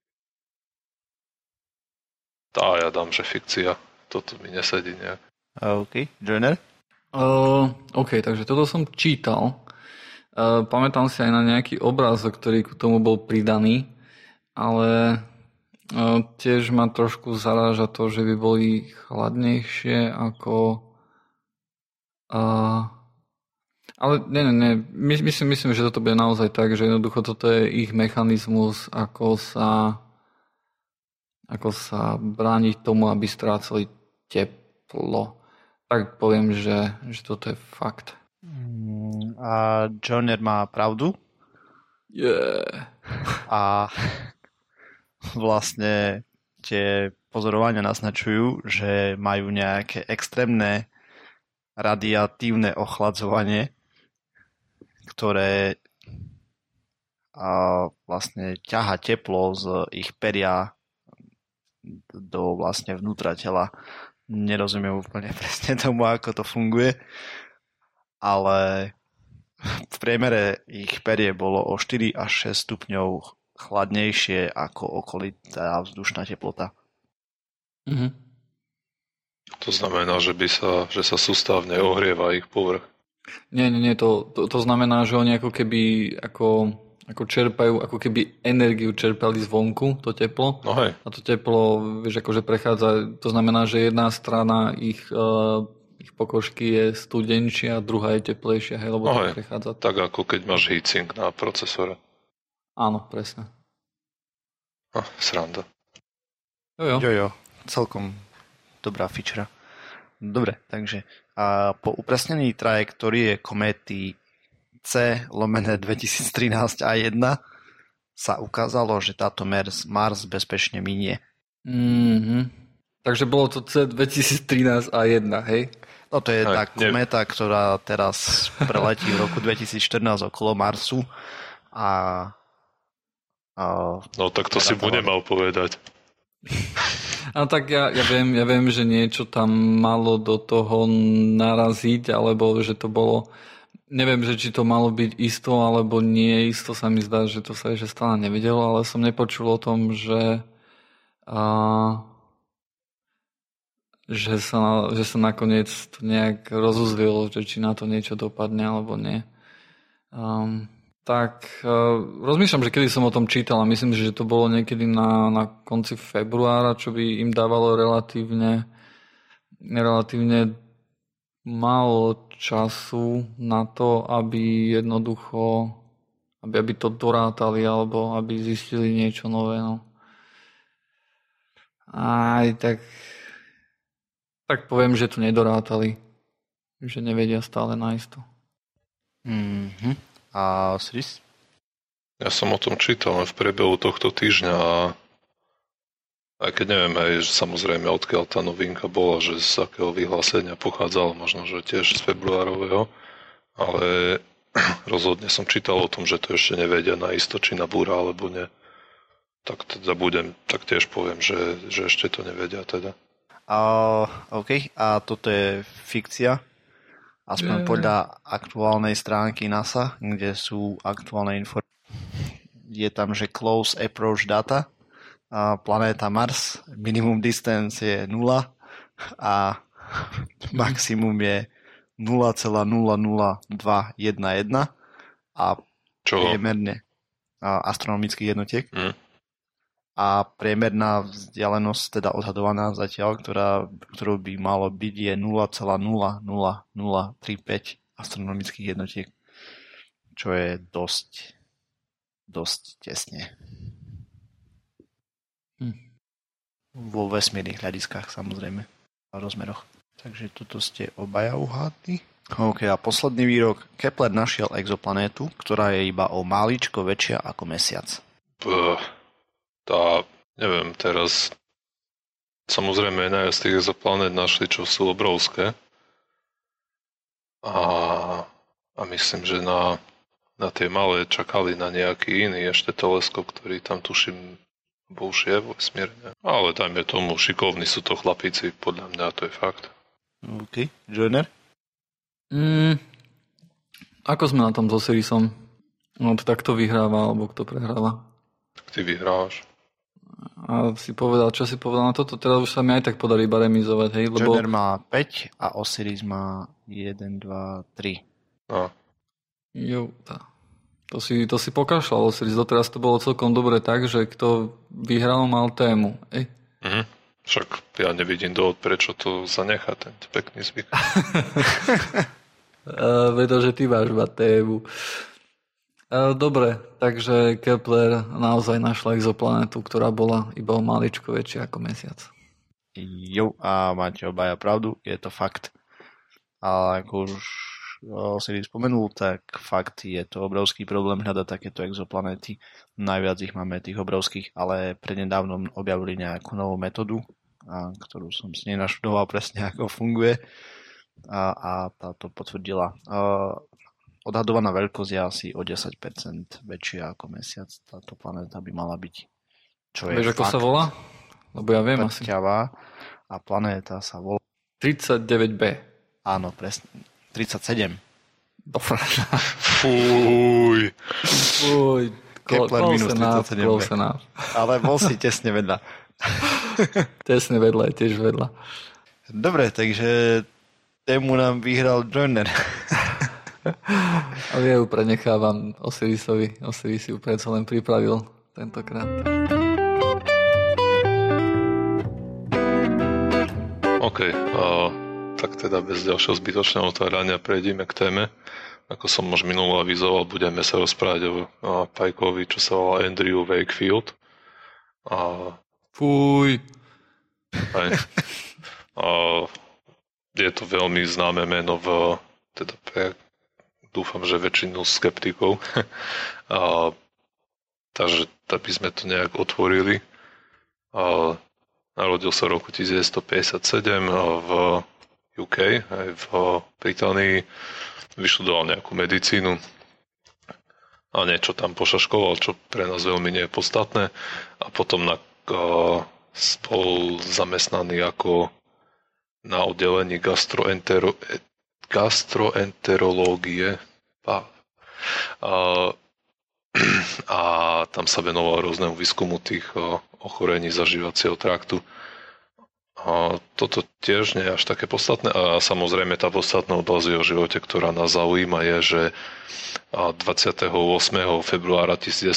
Tá, ja dám, že fikcia. Toto mi nesedí nejak. OK, Joiner? Uh, OK, takže toto som čítal. Uh, pamätám si aj na nejaký obrázok, ktorý k tomu bol pridaný, ale uh, tiež ma trošku zaráža to, že by boli chladnejšie ako... Uh, ale nie, nie, nie. My, myslím, myslím, že toto bude naozaj tak, že jednoducho toto je ich mechanizmus, ako sa, ako sa brániť tomu, aby strácali teplo. Tak poviem, že, že toto je fakt. A Joiner má pravdu. Yeah. A vlastne tie pozorovania naznačujú, že majú nejaké extrémne radiatívne ochladzovanie, ktoré a vlastne ťaha teplo z ich peria do vlastne vnútra tela. Nerozumiem úplne presne tomu, ako to funguje, ale v priemere ich perie bolo o štyri až šesť stupňov chladnejšie ako okolitá vzdušná teplota. Mhm. To znamená, že, by sa, že sa sústavne ohrieva ich povrch. Nie, nie, nie, to, to, to znamená, že oni ako keby ako, ako čerpajú, ako keby energiu čerpali zvonku, to teplo. No hej. A to teplo, vieš, akože prechádza, to znamená, že jedna strana ich, uh, ich pokožky je studenčia, druhá je teplejšia, hej, lebo no to hej. prechádza. Tak ako keď máš heatsink na procesore. Áno, presne. Ah, sranda. Jo, jo. Jo, jo, celkom dobrá feature. Dobre, takže a po upresnení trajektórie kométy C lomené dvetisíctrinásť á jeden sa ukázalo, že táto Mars, Mars bezpečne minie. Mm-hmm. Takže bolo to C dvetisíctrinásť á jeden, hej? No to je Aj, tá ne... kométa, ktorá teraz preletí v roku dvetisícštrnásť okolo Marsu a, a No tak to si bude mal povedať. A tak ja, ja, viem, ja viem, že niečo tam malo do toho naraziť, alebo že to bolo, neviem, že či to malo byť isto, alebo nie isto, sa mi zdá, že to sa ešte stále nevidelo, ale som nepočul o tom, že a, že sa, že sa nakoniec to nejak rozuzlilo, že či na to niečo dopadne, alebo nie. Um, Tak uh, rozmýšľam, že kedy som o tom čítal a myslím si, že to bolo niekedy na, na konci februára, čo by im dávalo relatívne, relatívne málo času na to, aby jednoducho aby, aby to dorátali alebo aby zistili niečo nové. No. Aj tak tak poviem, že to nedorátali. Že nevedia stále naisto. Mhm. A Sris? Ja som o tom čítal len v priebehu tohto týždňa a aj keď neviem aj, že samozrejme odkiaľ tá novinka bola, že z akého vyhlásenia pochádzalo, možno, že tiež z februárového, ale rozhodne som čítal o tom, že to ešte nevedia na isto, či na búra alebo nie. Tak teda budem, tak tiež poviem, že, že ešte to nevedia teda. Uh, OK, a toto je fikcia? Aspoň Yeah. podľa aktuálnej stránky NASA, kde sú aktuálne informácie. Je tam, že close approach data, a planéta Mars, minimum distance je nula a maximum je nula celá nula nula dva jedna jeden a Čo? priemerne a astronomických jednotiek. Hm. A priemerná vzdialenosť, teda odhadovaná zatiaľ, ktorá, ktorú by malo byť, je nula celá nula nula nula tri päť astronomických jednotiek, čo je dosť, dosť tesne. Hm. Vo vesmírnych hľadiskách, samozrejme, a rozmeroch. Takže toto ste obaja uhádli. OK, a posledný výrok. Kepler našiel exoplanétu, ktorá je iba o máličko väčšia ako Mesiac. P- tá, neviem, teraz samozrejme najviac z tých exoplanét našli, čo sú obrovské. A, a myslím, že na, na tie malé čakali na nejaký iný ešte teleskop, ktorý tam tuším bol už je vo vesmíre. Ale dajme tomu, šikovní sú to chlapíci, podľa mňa to je fakt. OK, Joiner? Mm, ako sme na tom so Sirisom? No to takto vyhráva, alebo kto prehráva? Tak ty vyhrávaš. A si povedal, čo si povedal na toto? Teraz už sa mi aj tak podarí iba remizovať, hej? Lebo... Joiner má päť a Osiris má jeden, dva, tri. No. Jo, tá. To si, to si pokašľal, Osiris. Doteraz to bolo celkom dobre tak, že kto vyhral, mal tému. Ej. Mhm. Však ja nevidím dôvod, prečo to zanechať, ten pekný zvyk. Pretože ty máš mať tému. Dobre, takže Kepler naozaj našla exoplanetu, ktorá bola iba o maličko väčšia ako Mesiac. Jo, a máte obaja pravdu, je to fakt. Ale ako už Osiris spomenul, tak fakt je to obrovský problém hľadať takéto exoplanéty. Najviac ich máme tých obrovských, ale prednedávnom objavili nejakú novú metódu, a, ktorú som si nenaštudoval presne, ako funguje. A, a táto potvrdila. A, odhadovaná veľkosť je asi o desať percent väčšia ako mesiac. Táto planéta by mala byť. Čo je Vieš, ako fakt sa volá? Lebo ja viem asi. Trťavá. A planéta sa volá tridsaťdeväť bé. Áno, presne. tridsaťsedem. Fúj. Fúj. Kepler minus tridsaťsedem. Ale bol si tesne vedľa. Tesne vedľa je tiež vedľa. Dobre, takže tému nám vyhral Joiner. Ale ja ju prenechávam Osirisovi. Osiris ju predsa len pripravil tentokrát. OK, uh, tak teda bez ďalšieho zbytočného otvárania prejdeme k téme. Ako som už minulo avizoval, budeme sa rozprávať o, o Pajkovi, čo sa volá Andrew Wakefield. A... Fúj. Aj. A je to veľmi známe meno v, teda pre, dúfam, že väčšinu skeptikov. A, takže aby sme to nejak otvorili. A, narodil sa v roku devätnásťstopäťdesiatsedem v ú ká, aj v Británii. Vyštudoval nejakú medicínu a niečo tam pošaškoval, čo pre nás veľmi nie je podstatné. A potom na, uh, bol zamestnaný ako na oddelení gastroentero, gastroenterológie a, a, a tam sa venoval rôznemu výskumu tých uh, ochorení zažívacieho traktu. A toto tiež nie je až také podstatné a samozrejme tá podstatná oblasť v jeho živote, ktorá nás zaujíma, je, že dvadsiateho ôsmeho februára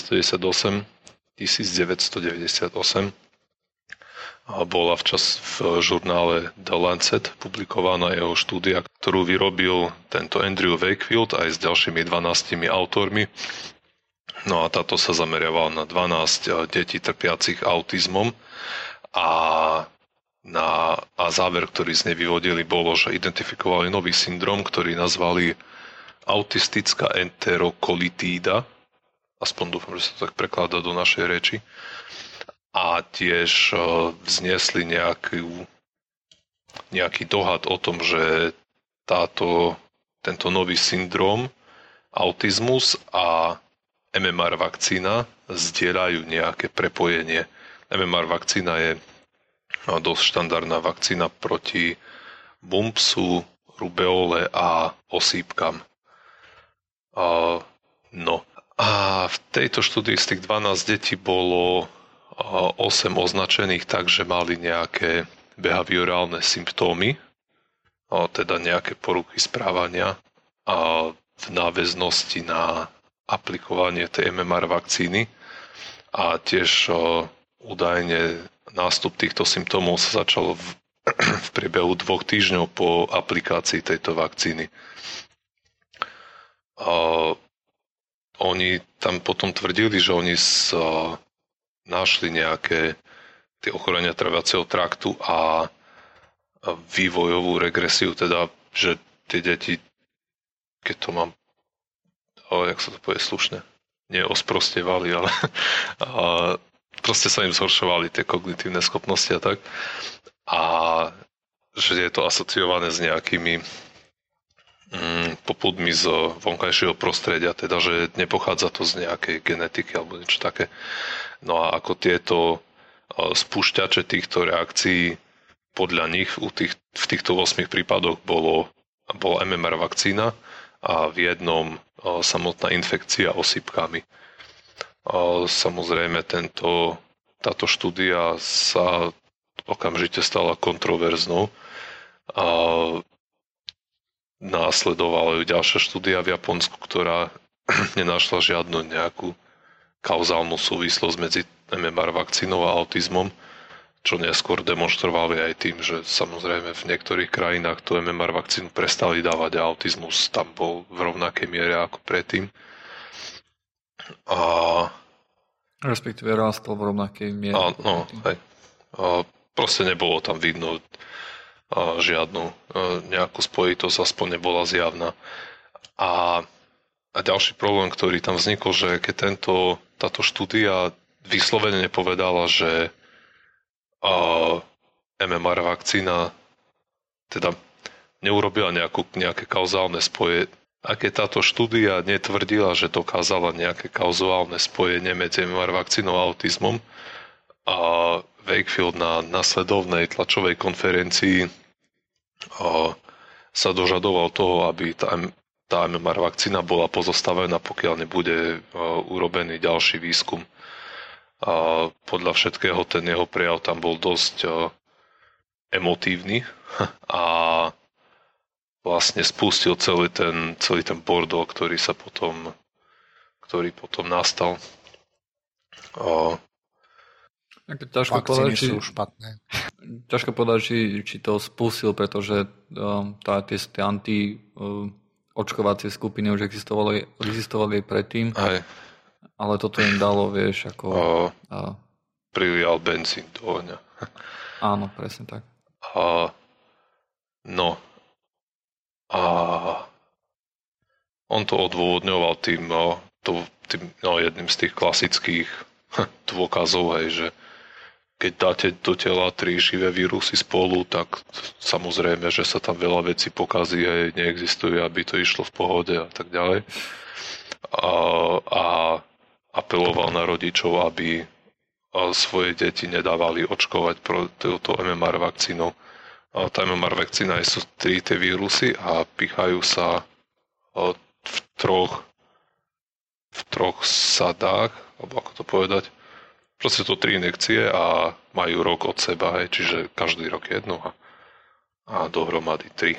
tisícdeväťstodeväťdesiatosem bola včas v žurnále The Lancet publikovaná jeho štúdia, ktorú vyrobil tento Andrew Wakefield aj s ďalšími dvanástimi autormi. No a táto sa zameriavala na dvanásť detí trpiacich autizmom a Na, a záver, ktorý z nej vyvodili, bolo, že identifikovali nový syndrom, ktorý nazvali autistická enterokolitída. Aspoň dúfam, že sa to tak prekladá do našej reči. A tiež vzniesli nejaký, nejaký dohad o tom, že táto, tento nový syndrom, autizmus a em em er vakcína zdieľajú nejaké prepojenie. em em er vakcína je dosť štandardná vakcína proti mumpsu, rubeole a osýpkam. A, no. A v tejto štúdii z tých dvanásť detí bolo osem označených tak, že mali nejaké behaviorálne symptómy, a teda nejaké poruchy správania a v náväznosti na aplikovanie tej em em er vakcíny. A tiež údajne nástup týchto symptómov sa začal v, v priebehu dvoch týždňov po aplikácii tejto vakcíny. A oni tam potom tvrdili, že oni sa našli nejaké tie ochorenia travacieho traktu a vývojovú regresiu, teda, že tie deti, keď to mám, o, jak sa to povie slušne, nie osprostievali, ale a, proste sa im zhoršovali tie kognitívne schopnosti a tak. A že je to asociované s nejakými mm, popudmi z vonkajšieho prostredia, teda že nepochádza to z nejakej genetiky alebo niečo také. No a ako tieto spúšťače týchto reakcií podľa nich u tých, v týchto ôsmich prípadoch bolo, bola em em er vakcína a v jednom samotná infekcia osýpkami. Samozrejme, tento, táto štúdia sa okamžite stala kontroverznou. A následovala ju ďalšia štúdia v Japonsku, ktorá nenašla žiadnu nejakú kauzálnu súvislosť medzi em em er vakcínou a autizmom, čo neskôr demonštrovali aj tým, že samozrejme v niektorých krajinách tú em em er vakcínu prestali dávať a autizmus tam bol v rovnakej miere ako predtým. A respektíve rástol v rovnakej miere. A, no, hej. A proste nebolo tam vidno a žiadnu a nejakú spojitosť, aspoň nebola zjavná. A, a ďalší problém, ktorý tam vznikol, že keď tento, táto štúdia vyslovene nepovedala, že uh, em em er vakcína teda neurobila nejakú, nejaké kauzálne spoje. A keď táto štúdia netvrdila, že dokázala nejaké kauzálne spojenie medzi em em er vakcínou a autizmom, a Wakefield na nasledovnej tlačovej konferencii a, sa dožadoval toho, aby tá, tá em em er vakcína bola pozostavená, pokiaľ nebude a, urobený ďalší výskum. A podľa všetkého ten jeho prejav tam bol dosť a, emotívny a vlastne spustil celý ten, celý ten bordel, ktorý sa potom, ktorý potom nastal. A, ťažko povedať, či, špatné. ťažko povedať, či, či to spustil, pretože um, tá, tie, tie anti um, očkovacie skupiny už existovali, existovali aj predtým. Aj. Ale toto im dalo, vieš, ako... A, a, prilial benzín do ohňa. Áno, presne tak. A, no. A on to odôvodňoval tým, no, to, tým no, jedným z tých klasických dôkazov, hej, že keď dáte do tela tri živé vírusy spolu, tak samozrejme, že sa tam veľa vecí pokazí, hej, neexistuje, aby to išlo v pohode a tak ďalej. A, a apeloval na rodičov, aby svoje deti nedávali očkovať pro túto em em er vakcínou. A tá em em er vakcína sú tri tie vírusy a pichajú sa v troch v troch sadách, alebo ako to povedať. Proste to tri injekcie a majú rok od seba, hej, čiže každý rok jednu a, a dohromady tri.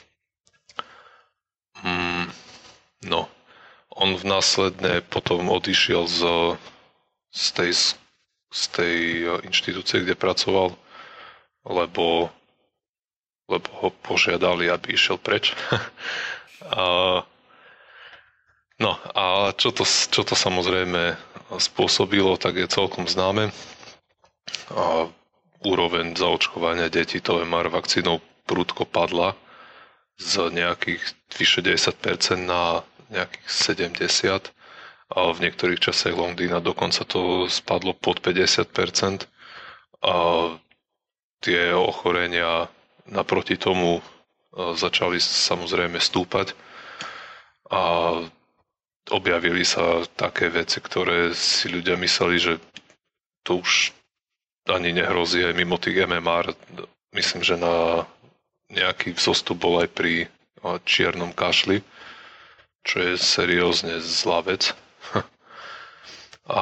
Mm, no, on v následne potom odišiel z, z, tej, z tej inštitúcie, kde pracoval, lebo, lebo ho požiadali, aby išiel preč. a, no a čo to, čo to samozrejme spôsobilo, tak je celkom známe. A úroveň zaočkovania detí tou em em er vakcínou prudko padla z nejakých vyše desať percent na nejakých sedemdesiat percent a v niektorých časoch Londýna dokonca to spadlo pod päťdesiat percent a tie ochorenia naproti tomu začali samozrejme stúpať a objavili sa také veci, ktoré si ľudia mysleli, že to už ani nehrozí aj mimo tých em em er. Myslím, že na nejaký vzostup bol aj pri čiernom kašli, čo je seriózne zlá vec. a,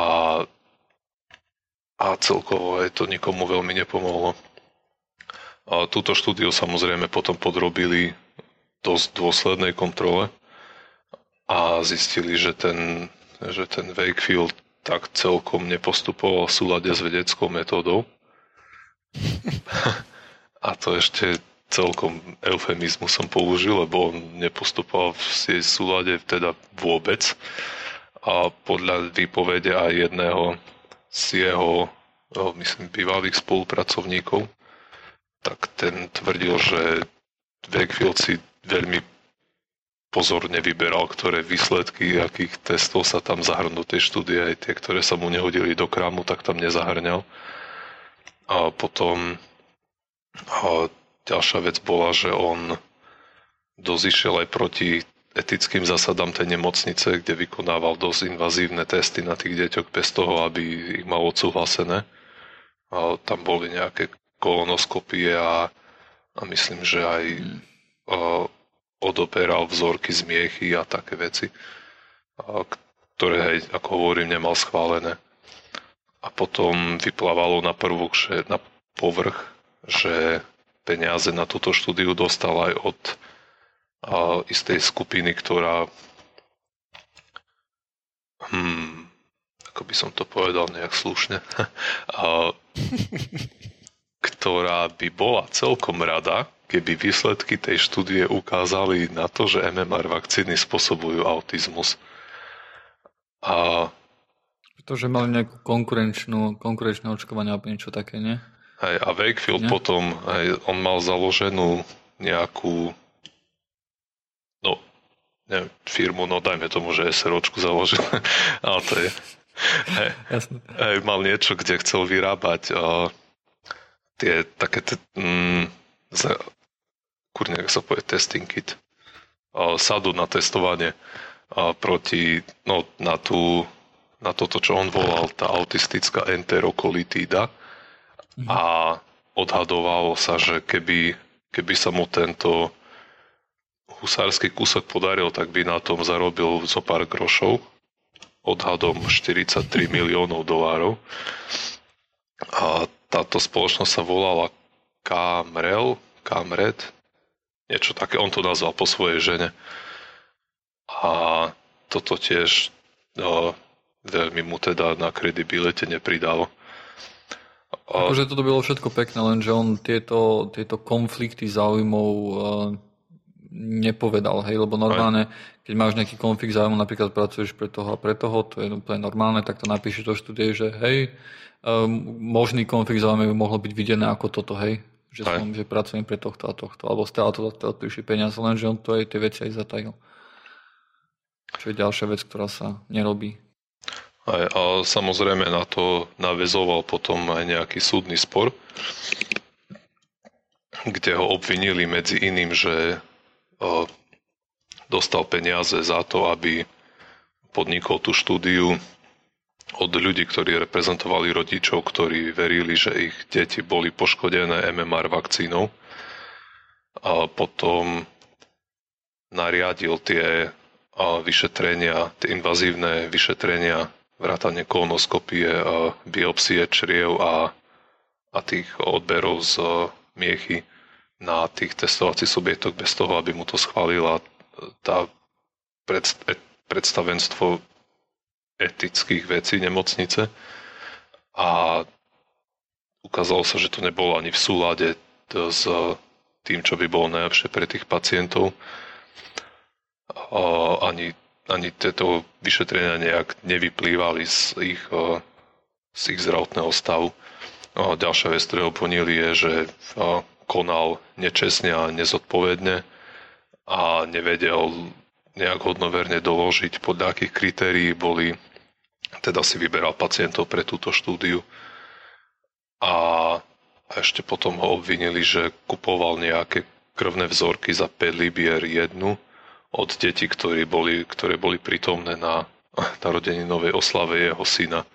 a celkovo aj to nikomu veľmi nepomohlo. A túto štúdiu samozrejme potom podrobili dosť dôslednej kontrole a zistili, že ten, že ten Wakefield tak celkom nepostupoval v súlade s vedeckou metódou. A to ešte celkom eufemizmu som použil, lebo on nepostupoval v jej súlade teda vôbec. A podľa výpovede aj jedného z jeho, myslím, bývalých spolupracovníkov, tak ten tvrdil, že Wakefield si veľmi pozorne vyberal, ktoré výsledky, akých testov sa tam zahrnú do tej štúdie, aj tie, ktoré sa mu nehodili do krámu, tak tam nezahrňal. A potom a ďalšia vec bola, že on dozišiel aj proti etickým zásadám tej nemocnice, kde vykonával dosť invazívne testy na tých deťoch bez toho, aby ich mal odsúhlasené. A tam boli nejaké kolonoskopie a, a myslím, že aj a, odoberal vzorky z miechy a také veci, a, ktoré, hej, ako hovorím, nemal schválené. A potom vyplávalo na prvú, že, na povrch, že peniaze na túto štúdiu dostal aj od a, istej skupiny, ktorá hmm, ako by som to povedal nejak slušne, a, ktorá by bola celkom rada, keby výsledky tej štúdie ukázali na to, že em em er vakcíny spôsobujú autizmus. A pretože mali nejakú konkurenčnú, konkurenčné očkovanie alebo niečo také, nie? Hej, a Wakefield nie? Potom, hej, on mal založenú nejakú, no, neviem, firmu, no dajme tomu, že SROčku založil, ale to je, hej, hej, mal niečo, kde chcel vyrábať uh, tie také, t- mm, za, kurne, jak sa povie, testing kit, uh, sadu na testovanie uh, proti, no, na tú, na toto, čo on volal, tá autistická enterokolitída. Mhm. A odhadovalo sa, že keby, keby sa mu tento husársky kúsok podaril, tak by na tom zarobil zo pár grošov, odhadom štyridsaťtri miliónov dolárov. A táto spoločnosť sa volala Camrel, Camred, niečo také, on to nazval po svojej žene. A toto tiež no, veľmi mu teda na kredibilite nepridalo. A... Akože toto bolo všetko pekné, lenže on tieto, tieto konflikty záujmov uh, nepovedal, hej, lebo normálne, keď máš nejaký konflikt záujmov, napríklad pracuješ pre toho a pre toho, to je úplne normálne, tak to napíšeš do štúdie, že hej, um, možný konflikt záujmov by mohlo byť videné ako toto, hej, že, som, že pracujem pre tohto a tohto, alebo stále to za to peniaze, lenže on to aj tie veci aj zatajil. Čo je ďalšia vec, ktorá sa nerobí. Aj, a samozrejme na to naväzoval potom aj nejaký súdny spor, kde ho obvinili medzi iným, že o, dostal peniaze za to, aby podnikol tú štúdiu od ľudí, ktorí reprezentovali rodičov, ktorí verili, že ich deti boli poškodené em em er vakcínou. A potom nariadil tie a, vyšetrenia, tie invazívne vyšetrenia, vrátane kolonoskopie, a biopsie čriev a, a tých odberov z miechy na tých testovacích subjektoch bez toho, aby mu to schválila tá predst- predstavenstvo etických vecí nemocnice. A ukázalo sa, že to nebolo ani v súlade s tým, čo by bolo najlepšie pre tých pacientov. A ani ani tieto vyšetrenia nejak nevyplývali z ich, z ich zdravotného stavu. Ďalšia vec, ktorú obvinili, je, že konal nečestne a nezodpovedne a nevedel nejak hodnoverne doložiť, podľa akých kritérií boli, teda si vyberal pacientov pre túto štúdiu. A ešte potom ho obvinili, že kupoval nejaké krvné vzorky za päť libier jednu od detí, ktorí boli, ktoré boli prítomné na narodeninovej oslave jeho syna.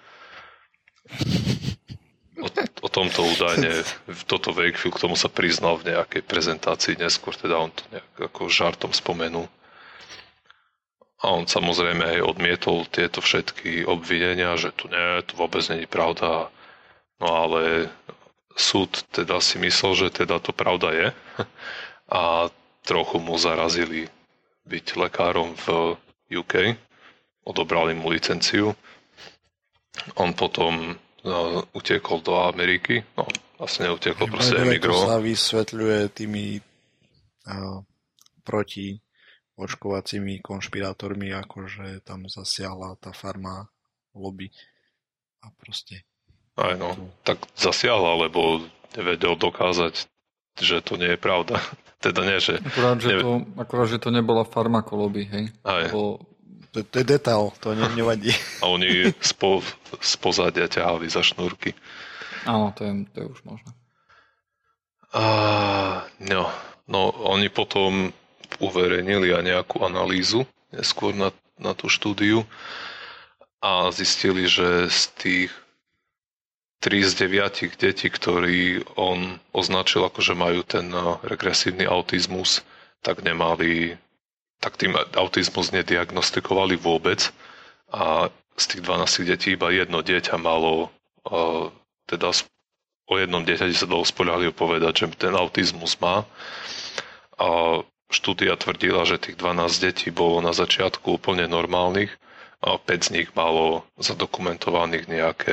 O, o tomto údajne toto Wakefield k tomu sa priznal v nejakej prezentácii neskôr, teda on to nejak ako žartom spomenul. A on samozrejme aj odmietol tieto všetky obvinenia, že tu nie, to vôbec nie je pravda. No ale súd teda si myslel, že teda to pravda je a trochu mu zarazili byť lekárom v ú ká, odobrali mu licenciu. On potom no, utiekol do Ameriky, no vlastne utiekol, proste emigroval. To sa vysvetľuje tými uh, proti očkovacími konšpirátormi, akože tam zasiahla tá farma lobby a proste... Aj no, tak zasiahla, lebo nevedel dokázať, že to nie je pravda. Teda nie, že... Akurát, že, ne... to, akurát, že to nebola farmakolóby, hej? Aj. Lebo... To, to je detail, to ne, nevadí. A oni spo, spozadia ťahali za šnúrky. Áno, to je, to je už možné. A, no, no, oni potom uverejnili aj nejakú analýzu neskôr na, na tú štúdiu a zistili, že z tých tri z deviatich detí, ktorí on označil ako, že majú ten regresívny autizmus, tak nemali, tak tým autizmus nediagnostikovali vôbec a z tých dvanásť detí iba jedno dieťa malo, teda o jednom dieťati sa dalo spoľahlivo povedať, že ten autizmus má. A štúdia tvrdila, že tých dvanásť detí bolo na začiatku úplne normálnych a päť z nich malo zadokumentovaných nejaké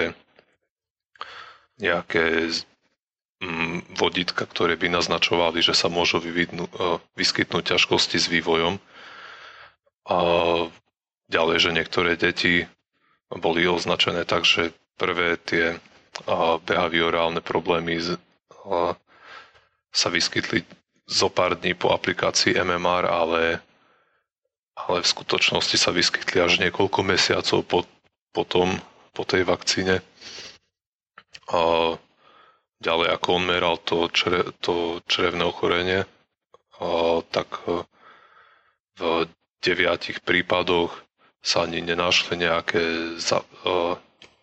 nejaké mm, vodítka, ktoré by naznačovali, že sa môžu vyvidnú, uh, vyskytnúť ťažkosti s vývojom. A ďalej, že niektoré deti boli označené tak, že prvé tie uh, behaviorálne problémy z, uh, sa vyskytli zo pár dní po aplikácii em em er, ale ale v skutočnosti sa vyskytli až niekoľko mesiacov po, po, tom, po tej vakcíne. A ďalej, ako on meral to, čre, to črevné ochorenie, a tak v deviatich prípadoch sa ani nenašli nejaké za, a,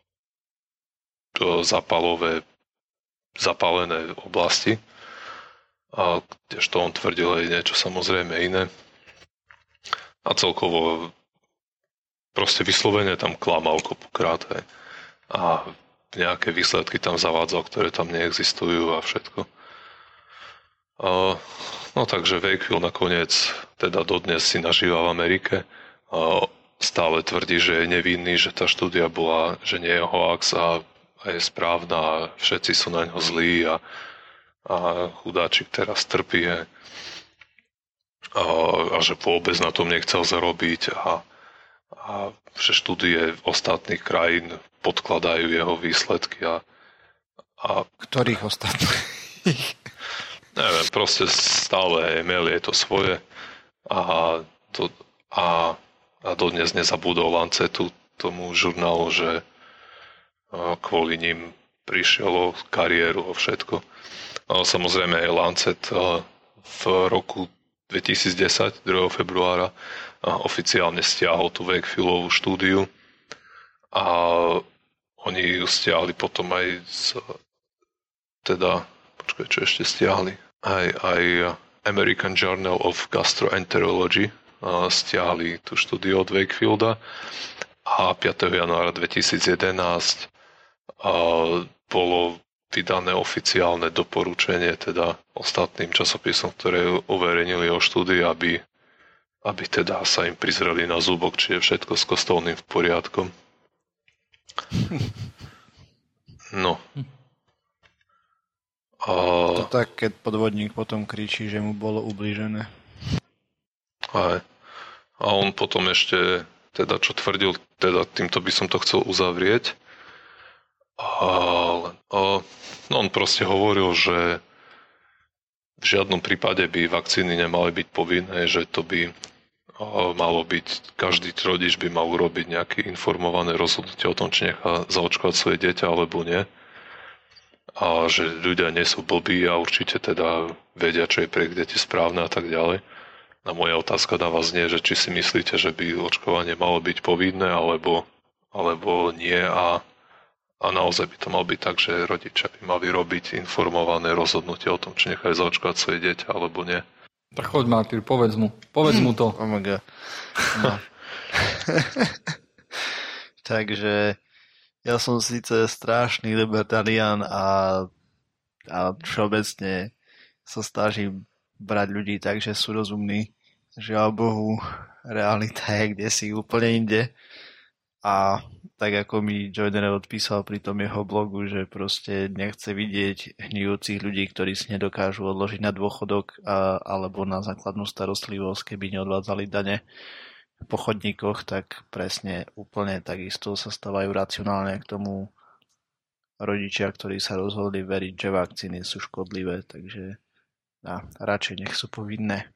zapalové, zapálené oblasti, a kdežto on tvrdil aj niečo samozrejme iné. A celkovo proste vyslovene tam klamal kopukrát. Hej. A nejaké výsledky tam zavádzal, ktoré tam neexistujú a všetko. A, no takže Wakefield nakoniec teda dodnes si nažíva v Amerike. A stále tvrdí, že je nevinný, že tá štúdia bola, že nie je hoax a, a je správna a všetci sú na ňo zlí a, a chudáčik teraz trpí. Hej. A, a že vôbec na tom nechcel zarobiť a, a že štúdie ostatných krajín podkladajú jeho výsledky a, a ktorých ostatných? Neviem, proste stále e-mail je to svoje a, to, a, a dodnes nezabudol Lancetu, tomu žurnálu, že kvôli ním prišiel o kariéru, o všetko. A samozrejme aj Lancet v roku dvetisícdesať, druhého februára, oficiálne stiahol tú Wakefieldovú štúdiu a oni ju stiahli potom aj z, teda, počkaj, čo ešte stiahli, aj, aj American Journal of Gastroenterology stiahli tú štúdiu od Wakefielda a piateho januára dvetisícjedenásť bolo vydané oficiálne doporučenie teda ostatným časopisom, ktoré uverejnili o štúdii, aby, aby teda sa im prizreli na zúbok, či je všetko s kostolným v poriadku. No. A... To tak, keď podvodník potom kričí, že mu bolo ublížené. Aj. A on potom ešte, teda čo tvrdil, teda týmto by som to chcel uzavrieť. Ale no on proste hovoril, že v žiadnom prípade by vakcíny nemali byť povinné, že to by malo byť, každý rodič by mal urobiť nejaké informované rozhodnutie o tom, či nechá zaočkovať svoje dieťa alebo nie. A že ľudia nie sú blbí a určite teda vedia, čo je pre ich deti správne a tak ďalej. A moja otázka na vás nie, že či si myslíte, že by očkovanie malo byť povinné alebo, alebo nie a A naozaj by to mal byť tak, že rodičia by mali robiť informované rozhodnutie o tom, či nechajú zaočkovať svoje dieťa, alebo nie. Tak choď, Martyr, povedz mu. Povedz mu to. Oh my God. No. Takže ja som síce strašný libertarián a, a všeobecne sa snažím brať ľudí tak, že sú rozumní. Žiaľ Bohu, realita je kdesi úplne inde. A tak ako mi Joyner odpísal pri tom jeho blogu, že proste nechce vidieť hnijúcich ľudí, ktorí si nedokážu odložiť na dôchodok a, alebo na základnú starostlivosť, keby neodvádzali dane po chodníkoch, tak presne úplne takisto sa stávajú racionálne k tomu rodičia, ktorí sa rozhodli veriť, že vakcíny sú škodlivé, takže a, radšej nech sú povinné.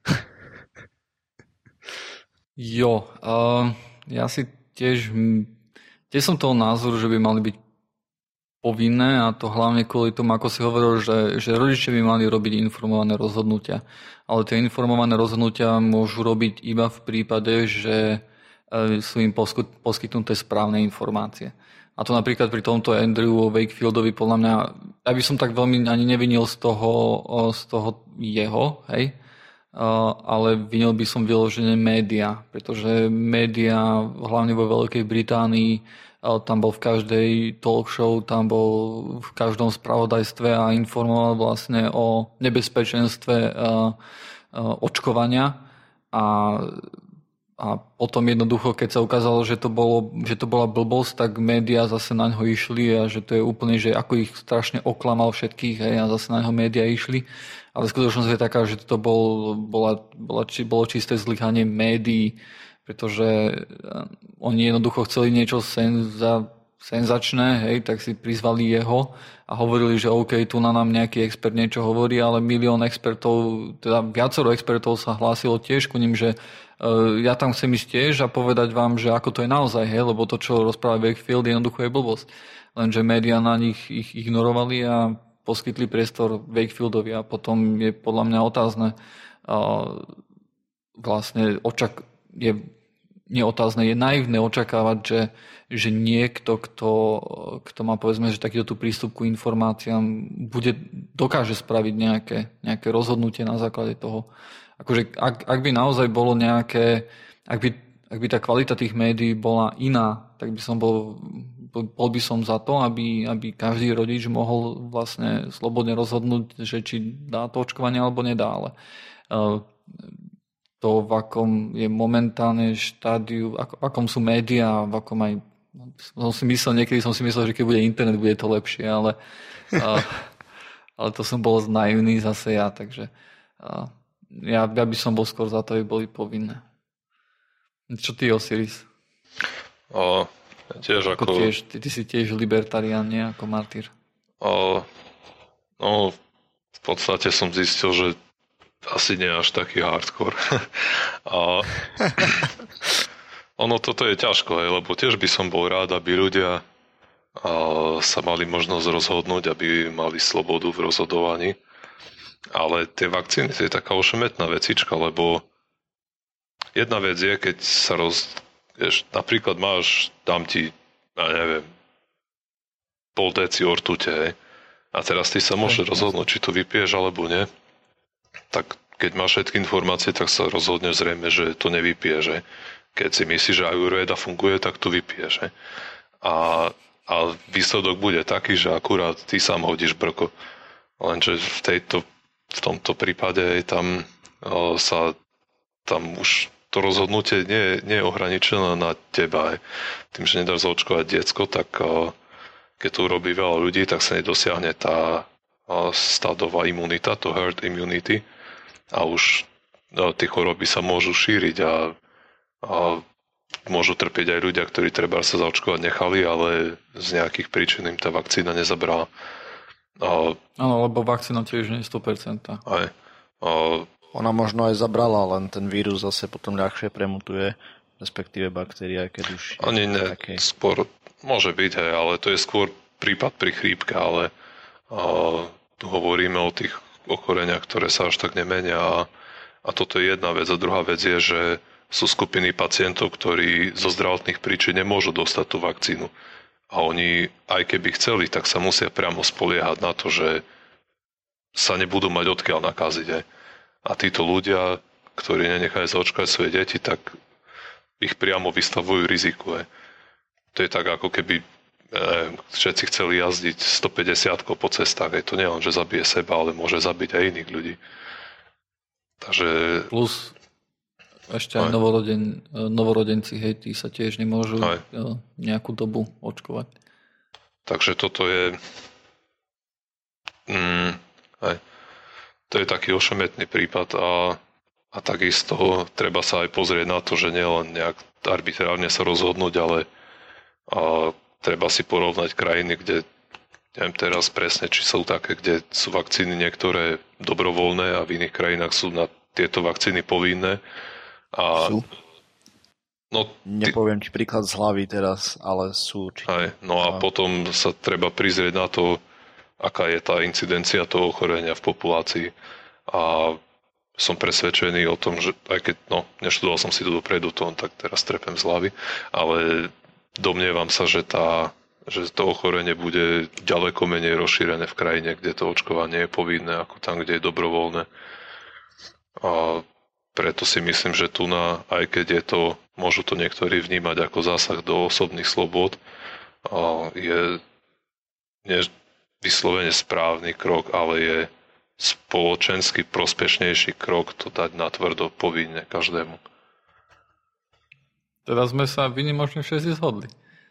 Jo, uh, ja si tiež, tiež som toho názoru, že by mali byť povinné a to hlavne kvôli tomu, ako si hovoril, že, že rodičia by mali robiť informované rozhodnutia. Ale tie informované rozhodnutia môžu robiť iba v prípade, že sú im poskytnuté správne informácie. A to napríklad pri tomto Andrew Wakefieldovi podľa mňa, ja by som tak veľmi ani nevinil z toho, z toho jeho, hej, ale vinil by som vyložené média, pretože média, hlavne vo Veľkej Británii, tam bol v každej talk show, tam bol v každom spravodajstve a informoval vlastne o nebezpečenstve očkovania a, a potom jednoducho, keď sa ukázalo, že to, bolo, že to bola blbosť, tak médiá zase na ňo išli a že to je úplne, že ako ich strašne oklamal všetkých, hej, a zase na ňo médiá išli. Ale skutočnosť je taká, že to bol, bola, bola, či, bolo čisté zlyhanie médií, pretože oni jednoducho chceli niečo sen za, senzačné, hej, tak si prizvali jeho a hovorili, že OK, tu na nám nejaký expert niečo hovorí, ale milión expertov, teda viacero expertov sa hlásilo tiež ku ním, že uh, ja tam chcem ísť tiež a povedať vám, že ako to je naozaj, hej, lebo to, čo rozpráva Wakefield, jednoducho je blbosť. Lenže médiá na nich ich ignorovali a poskytli priestor Wakefieldovi a potom je podľa mňa otázne uh, vlastne očak... je neotázne, je naivné očakávať, že, že niekto, kto, kto má povedzme, že takýto tu prístup ku informáciám bude, dokáže spraviť nejaké, nejaké rozhodnutie na základe toho. Akože ak, ak by naozaj bolo nejaké, ak by, ak by tá kvalita tých médií bola iná, tak by som bol, bol by som za to, aby, aby každý rodič mohol vlastne slobodne rozhodnúť, že či dá to očkovanie alebo nedá, ale uh, to, v akom je momentálne štádiu, v akom sú médiá, v akom aj... Som si myslel, niekedy som si myslel, že keď bude internet, bude to lepšie, ale, a, ale to som bol naivný zase ja, takže a, ja, ja by som bol skôr za to, aby boli povinné. Čo ty, Osiris? O, tiež ako... ako tiež, ty, ty si tiež libertarián, nie ako martýr. O, no, v podstate som zistil, že asi nie až taký hardcore. A ono toto je ťažko, hej, lebo tiež by som bol rád, aby ľudia a, sa mali možnosť rozhodnúť, aby mali slobodu v rozhodovaní. Ale tie vakcíny, to je taká ošemetná vecička, lebo jedna vec je, keď sa roz... Vieš, napríklad máš, dám ti, ja neviem, pol deci ortute, hej, a teraz ty sa môžeš rozhodnúť, či to vypiješ alebo nie. Tak keď máš všetky informácie, tak sa rozhodne zrejme, že to nevypiješ. Že? Keď si myslíš, že Ayurveda funguje, tak to vypiješ. Že? A, a výsledok bude taký, že akurát ty sám hodíš brko. Lenže v, tejto, v tomto prípade tam o, sa tam už to rozhodnutie nie, nie je ohraničené na teba. Aj. Tým, že nedáš zaočkovať diecko, tak o, keď to urobí veľa ľudí, tak sa nedosiahne tá stádová imunita, to herd immunity, a už no, tie choroby sa môžu šíriť a, a môžu trpieť aj ľudia, ktorí treba sa zaočkovať nechali, ale z nejakých príčin im tá vakcína nezabrala. Áno, lebo vakcína tiež nie je sto percent. Aj. A, Ona možno aj zabrala, len ten vírus zase potom ľahšie premutuje, respektíve baktéria, keď už... Ani ne, také... skôr môže byť, hej, ale to je skôr prípad pri chrípke, ale a, tu hovoríme o tých ochoreniach, ktoré sa až tak nemenia a, a toto je jedna vec. A druhá vec je, že sú skupiny pacientov, ktorí zo zdravotných príčin nemôžu dostať tú vakcínu. A oni, aj keby chceli, tak sa musia priamo spoliehať na to, že sa nebudú mať odkiaľ nakaziť. Aj. A títo ľudia, ktorí nenechajú zaočkovať svoje deti, tak ich priamo vystavujú riziku. Aj. To je tak, ako keby všetci chceli jazdiť stopäťdesiat po cestách. Je to nie len, že zabije seba, ale môže zabiť aj iných ľudí. Takže... Plus ešte aj, aj novoroden, novorodenci, hej, tí sa tiež nemôžu aj nejakú dobu očkovať. Takže toto je... Mm, aj, to je taký ošemetný prípad a, a takisto treba sa aj pozrieť na to, že nielen nejak arbitrárne sa rozhodnúť, ale a, treba si porovnať krajiny, kde, neviem teraz presne, či sú také, kde sú vakcíny niektoré dobrovoľné a v iných krajinách sú na tieto vakcíny povinné. A, sú? No, ty... Nepoviem ti príklad z hlavy teraz, ale sú určite. Aj, no a, a potom sa treba prizrieť na to, aká je tá incidencia toho ochorenia v populácii. A som presvedčený o tom, že aj keď, no, neštudoval som si to dopredu, to tak teraz trepem z hlavy, ale domnievam sa, že, tá, že to ochorenie bude ďaleko menej rozšírené v krajine, kde to očkovanie je povinné, ako tam, kde je dobrovoľné. A preto si myslím, že tu na, aj keď je to, môžu to niektorí vnímať ako zásah do osobných slobôd, je nie vyslovene správny krok, ale je spoločensky prospešnejší krok to dať natvrdo povinne každému. Teda sme sa vynimočne všetci zhodli.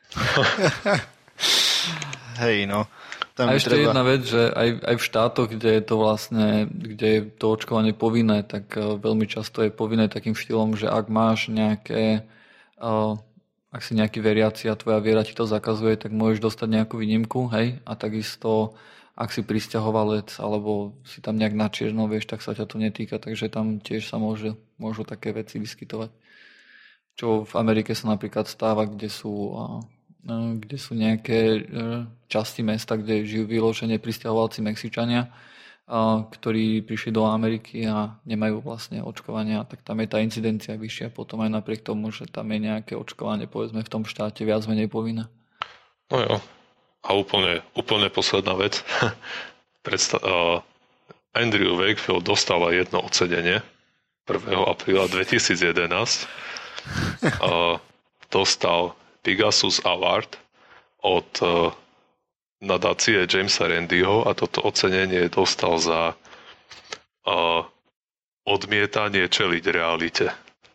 Hej, no. Tam a ešte treba... jedna vec, že aj, aj v štátoch, kde je to vlastne, kde je to očkovanie povinné, tak uh, veľmi často je povinné takým štýlom, že ak máš nejaké uh, ak si nejaký veriaci a tvoja viera ti to zakazuje, tak môžeš dostať nejakú výnimku, hej, a takisto ak si prisťahovalec alebo si tam nejak načierno, vieš, tak sa ťa to netýka, takže tam tiež sa môže, môžu také veci vyskytovať. Čo v Amerike sa napríklad stáva, kde sú, kde sú nejaké časti mesta, kde žijú vyložene prisťahovalci Mexičania, ktorí prišli do Ameriky a nemajú vlastne očkovania, tak tam je tá incidencia vyššia potom aj napriek tomu, že tam je nejaké očkovanie, povedzme, v tom štáte viac menej povinné. No jo. A úplne, úplne posledná vec. Predstav, uh, Andrew Wakefield dostal aj jedno ocenenie prvého apríla dvetisícjedenásť. Uh, dostal Pegasus Award od uh, nadácie Jamesa Randyho a toto ocenenie dostal za uh, odmietanie čeliť realite.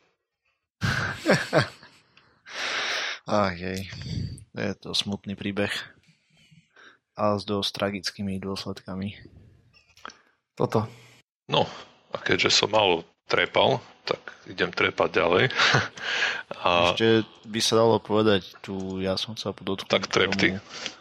Ach jej, je to smutný príbeh. A s dosť tragickými dôsledkami. Toto. No, a keďže som málo trepal, tak idem trepať ďalej. A ešte by sa dalo povedať, tu ja som chcel podotknúť. Tak trep ty.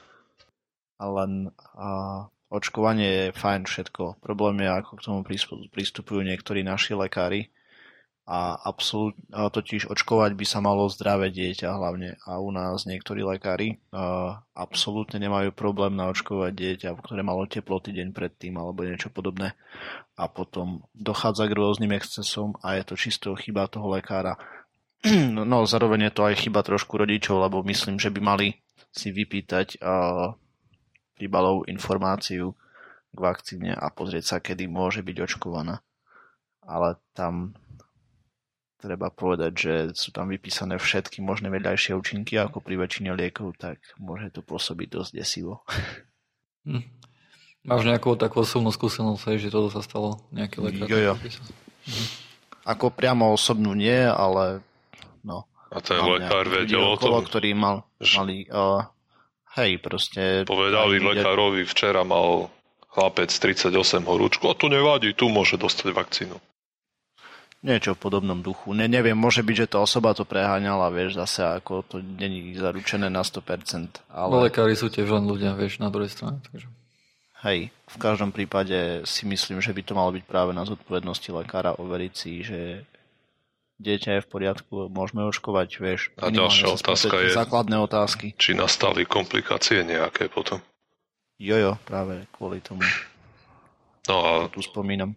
Ale a, očkovanie je fajn všetko. Problém je, ako k tomu pristupujú niektorí naši lekári. A absolút, a totiž očkovať by sa malo zdravé dieťa hlavne. A u nás niektorí lekári uh, absolútne nemajú problém naočkovať dieťa, ktoré malo teploty deň predtým alebo niečo podobné. A potom dochádza k rôznym excesom a je to čisto chyba toho lekára. No zároveň je to aj chyba trošku rodičov, lebo myslím, že by mali si vypýtať uh, príbalov informáciu k vakcíne a pozrieť sa, kedy môže byť očkovaná. Ale tam treba povedať, že sú tam vypísané všetky možné vedľajšie účinky, ako pri väčšine liekov, tak môže to pôsobiť dosť desivo. Hm. Máš nejakú takú osobnú skúsenosť, že toto sa stalo nejaký lekár? Jo, jo. Hm. Ako priamo osobnú nie, ale no. A ten lekár vedel o tom? Ktorý mal, mali, uh, hej, proste... Povedali lekárovi, včera mal chlapec tridsaťosem horúčku, a to nevadí, tu môže dostať vakcínu. Niečo v podobnom duchu. Ne, neviem, môže byť, že tá osoba to preháňala, vieš, zase ako to není zaručené na sto percent. Ale... No, lekári sú tiež len ľudia, vieš, na druhej strane. Takže... Hej, v každom prípade si myslím, že by to malo byť práve na zodpovednosti lekára overiť si, že dieťa je v poriadku, môžeme očkovať, vieš. A ďalšia otázka je, základné otázky. Či nastali komplikácie nejaké potom. Jojo, práve kvôli tomu. No a... Tu spomínam.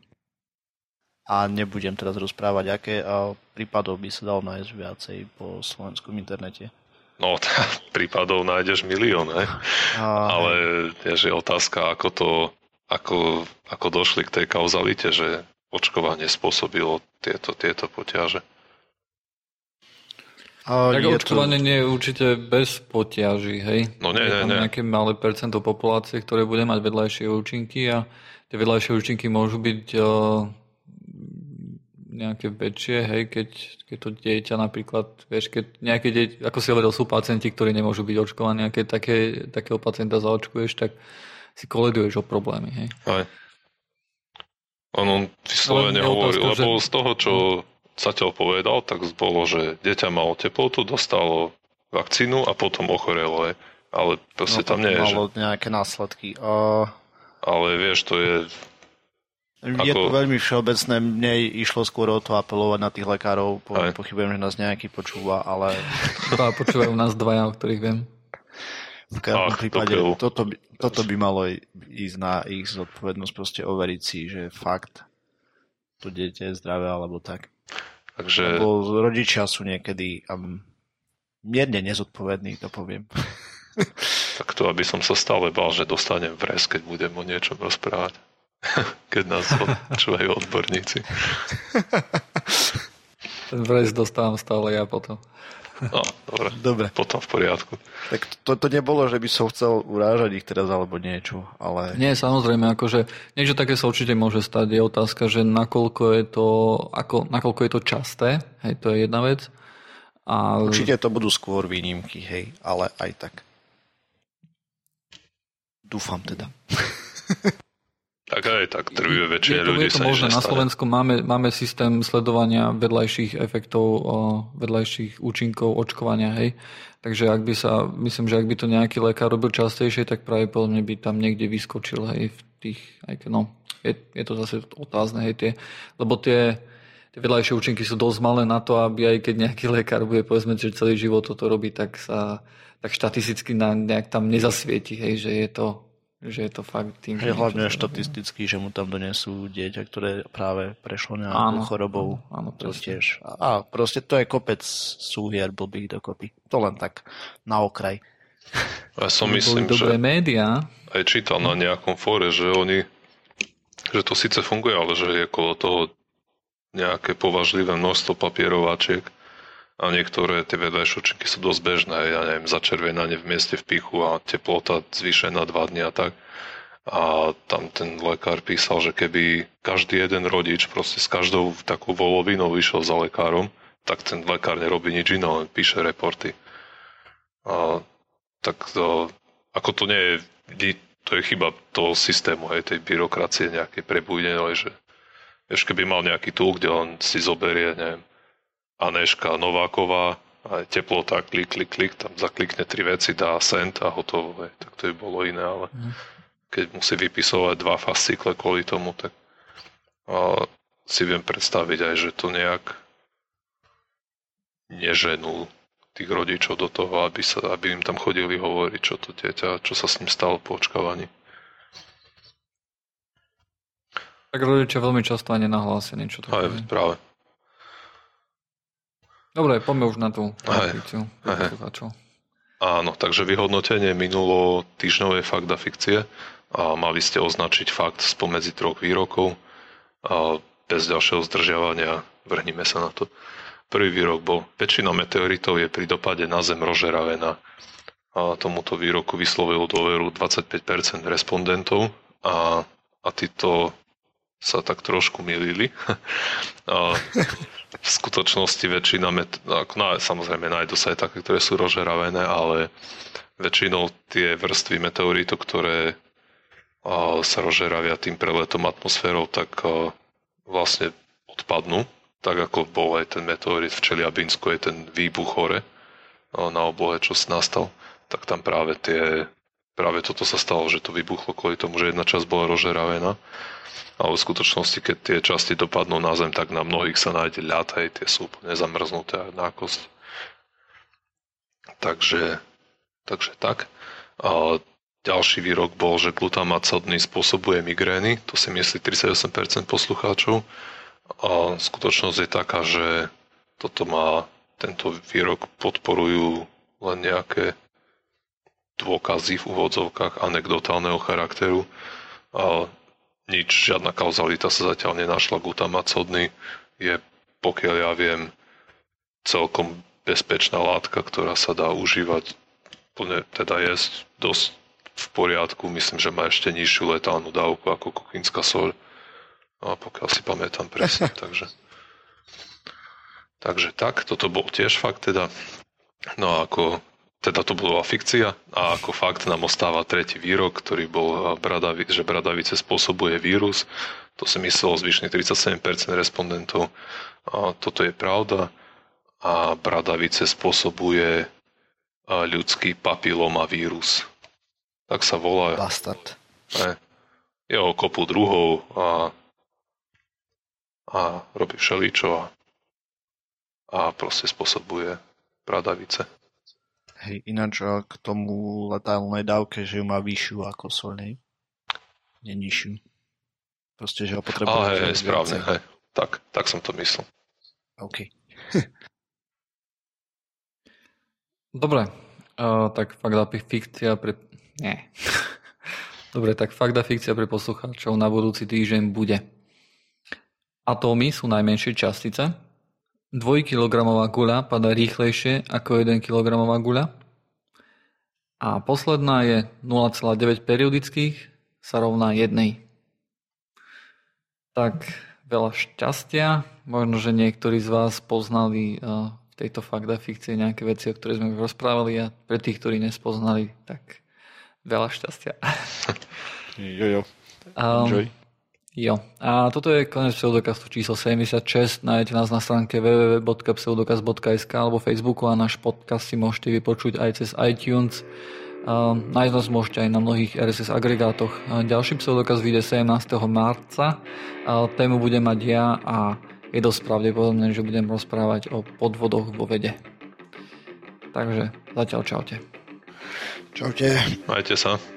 A nebudem teraz rozprávať, aké a prípadov by sa dalo nájsť viacej po slovenskom internete. No, t- prípadov nájdeš milión, ne? A... Ale je otázka, ako to, ako, ako došli k tej kauzalite, že očkovanie spôsobilo tieto, tieto poťaže. A tak očkovanie to... nie je určite bez poťaží, hej? No nie, nie, nie. Nejaké malé percento populácie, ktoré bude mať vedľajšie účinky a tie vedľajšie účinky môžu byť... Uh... nejaké väčšie, hej, keď, keď to dieťa napríklad, vieš, keď nejaké dieťa, ako si hovoril, sú pacienti, ktorí nemôžu byť očkovaní, a keď také, takého pacienta zaočkuješ, tak si koleduješ o problémy, hej. Aj. On vyslovene hovorí, otázka, lebo že... z toho, čo zatiaľ povedal, tak bolo, že dieťa malo teplotu, dostalo vakcínu a potom ochorelo, hej. Ale proste no, tam nie je, že... malo nejaké následky. Uh... Ale vieš, to je... Je to veľmi všeobecné, mne išlo skôr o to apelovať na tých lekárov, po, pochybujem, že nás nejaký počúva, ale... Dva, počúvajú nás dvaja, o ktorých viem. V každom prípade toto by, toto by malo ísť na ich zodpovednosť, proste overiť si, že fakt to dieťa je zdravé, alebo tak. Takže... Lebo rodičia sú niekedy um, mierne nezodpovední, to poviem. Tak to, aby som sa stále bál, že dostanem vres, keď budem o niečom rozprávať. Keď nás počúvajú odborníci. Ten vres dostávam stále ja potom. No, dobre. Dobre. Potom v poriadku. Tak to, to nebolo, že by som chcel urážať ich teraz alebo niečo, ale... Nie, samozrejme, akože niečo také sa určite môže stať. Je otázka, že nakoľko je to, ako, nakoľko je to časté, hej, to je jedna vec. A... Určite to budú skôr výnimky, hej, ale aj tak. Dúfam teda. Tak aj tak trvuje väčšine je to, ľudí je to sa možné. nič Na nestane. Slovensku máme, máme systém sledovania vedľajších efektov, vedľajších účinkov očkovania, hej. Takže ak by sa, myslím, že ak by to nejaký lekár robil častejšie, tak pravdepodobne by tam niekde vyskočil, hej, v tých, aj keď, no, je, je to zase otázne, hej, tie, lebo tie, tie vedľajšie účinky sú dosť malé na to, aby aj keď nejaký lekár bude, povedzme, že celý život toto robí, tak sa, tak štatisticky na, nejak tam nezasvieti, hej, že je to že je to fakt tým. Je hlavne štatisticky, že mu tam donesú dieťa, ktoré práve prešlo nejakou chorobou. Áno, áno, to tiež. A proste to je kopec súhier blbých dokopy. To len tak na okraj. Ja som myslím, že dobré médiá. Aj čítal na nejakom fóre, že oni, že to síce funguje, ale že je okolo toho nejaké považlivé množstvo papierovačiek a niektoré tie vedľajšie účinky sú dosť bežné, ja neviem, začervenanie v mieste vpichu a teplota zvýšená dva dni a tak. A tam ten lekár písal, že keby každý jeden rodič proste s každou takou volovinou vyšiel za lekárom, tak ten lekár nerobí nič iné, len píše reporty. A tak to, ako to nie je, to je chyba toho systému, hej, tej byrokracie nejakej prebúdenej, že vieš, keby mal nejaký tool, kde on si zoberie, neviem, Anéška Nováková, aj teplota, klik, klik, klik, tam zaklikne tri veci, dá send a hotovo. Hej. Tak to by bolo iné, ale mm. keď musí vypisovať dva fascykle kvôli tomu, tak a si viem predstaviť aj, že to nejak neženú tých rodičov do toho, aby, sa, aby im tam chodili hovoriť, čo to dieťa, čo sa s ním stalo po očkávaní. Tak rodičia veľmi často aj nenahlásia niečo také. Aj, práve. Dobre, poďme už na tú fikciu. Áno, takže vyhodnotenie minulo týždňovej fakt a fikcie a mali ste označiť fakt spomedzi troch výrokov a bez ďalšieho zdržiavania vrhnime sa na to. Prvý výrok bol: väčšina meteoritov je pri dopade na Zem rozžeravená. A tomuto výroku vyslovilo dôveru dvadsaťpäť percent respondentov a, a títo sa tak trošku mýlili. A v skutočnosti väčšina, met- no, samozrejme nájdú sa aj také, ktoré sú rozžeravené, ale väčšinou tie vrstvy meteoritov, ktoré a, sa rozžeravia tým preletom atmosférou, tak a, vlastne odpadnú. Tak ako bol aj ten meteorit v Čeliabinsku, je ten výbuch hore a, na oblohe, čo sa nastal, tak tam práve tie práve toto sa stalo, že to vybuchlo kvôli tomu, že jedna časť bola rozžeravená. Ale v skutočnosti, keď tie časti dopadnú na Zem, tak na mnohých sa nájde ľad, hej, tie sú úplne zamrznuté na kosť. Takže, takže tak. A ďalší výrok bol, že glutamát sodný spôsobuje migrény, to si myslí tridsaťosem percent poslucháčov. A skutočnosť je taká, že toto má, tento výrok podporujú len nejaké dôkazy v úvodzovkách anekdotálneho charakteru. A nič, žiadna kauzalita sa zatiaľ nenašla. Glutamát sodný je, pokiaľ ja viem, celkom bezpečná látka, ktorá sa dá užívať, plne, teda jesť dosť v poriadku. Myslím, že má ešte nižšiu letálnu dávku ako kuchynská soľ. A pokiaľ si pamätám presne, takže takže tak, toto bol tiež fakt teda. No a ako teda to bola fikcia a ako fakt nám ostáva tretí výrok, ktorý bol, bradavi, že bradavice spôsobuje vírus. To si myslelo zvyšných tridsaťsedem percent respondentov. A toto je pravda. A bradavice spôsobuje ľudský papilomavírus. Tak sa volá. Bastard. Ne. Je o kopu druhov a, a robí všeličo a, a proste spôsobuje bradavice. Hej, ináč k tomu letálnej dávke, že ju má vyššiu ako solnej. Nie nižšiu. Proste, že ho potrebuje. A hej, hej, správne, hej. Tak, tak som to myslel. OK. Dobre, uh, tak fakt a fikcia pre... Nie. Dobre, tak fakt a fikcia pre poslucháčov na budúci týždeň bude: atómy sú najmenšie častice. Dvojkilogramová guľa padá rýchlejšie ako jeden kilogramová guľa. A posledná je nula celá deväť periodických sa rovná jednej. Tak veľa šťastia. Možno, že niektorí z vás poznali uh, v tejto fakt a fikcie nejaké veci, o ktorých sme rozprávali, a pre tých, ktorí nespoznali, tak veľa šťastia. Jojo. Um, Jo. A toto je konec pseudokastu číslo sedemdesiatšesť. Nájdete nás na stránke w w w bodka pseudokast bodka es ká alebo Facebooku a náš podcast si môžete vypočuť aj cez iTunes. Uh, nájsť nás môžete aj na mnohých er es es agregátoch. Uh, ďalší pseudokast vyjde sedemnásteho marca. Uh, tému budem mať ja a je dosť pravdepodobné, že budem rozprávať o podvodoch vo vede. Takže zatiaľ čaute. Čaute. Majte sa.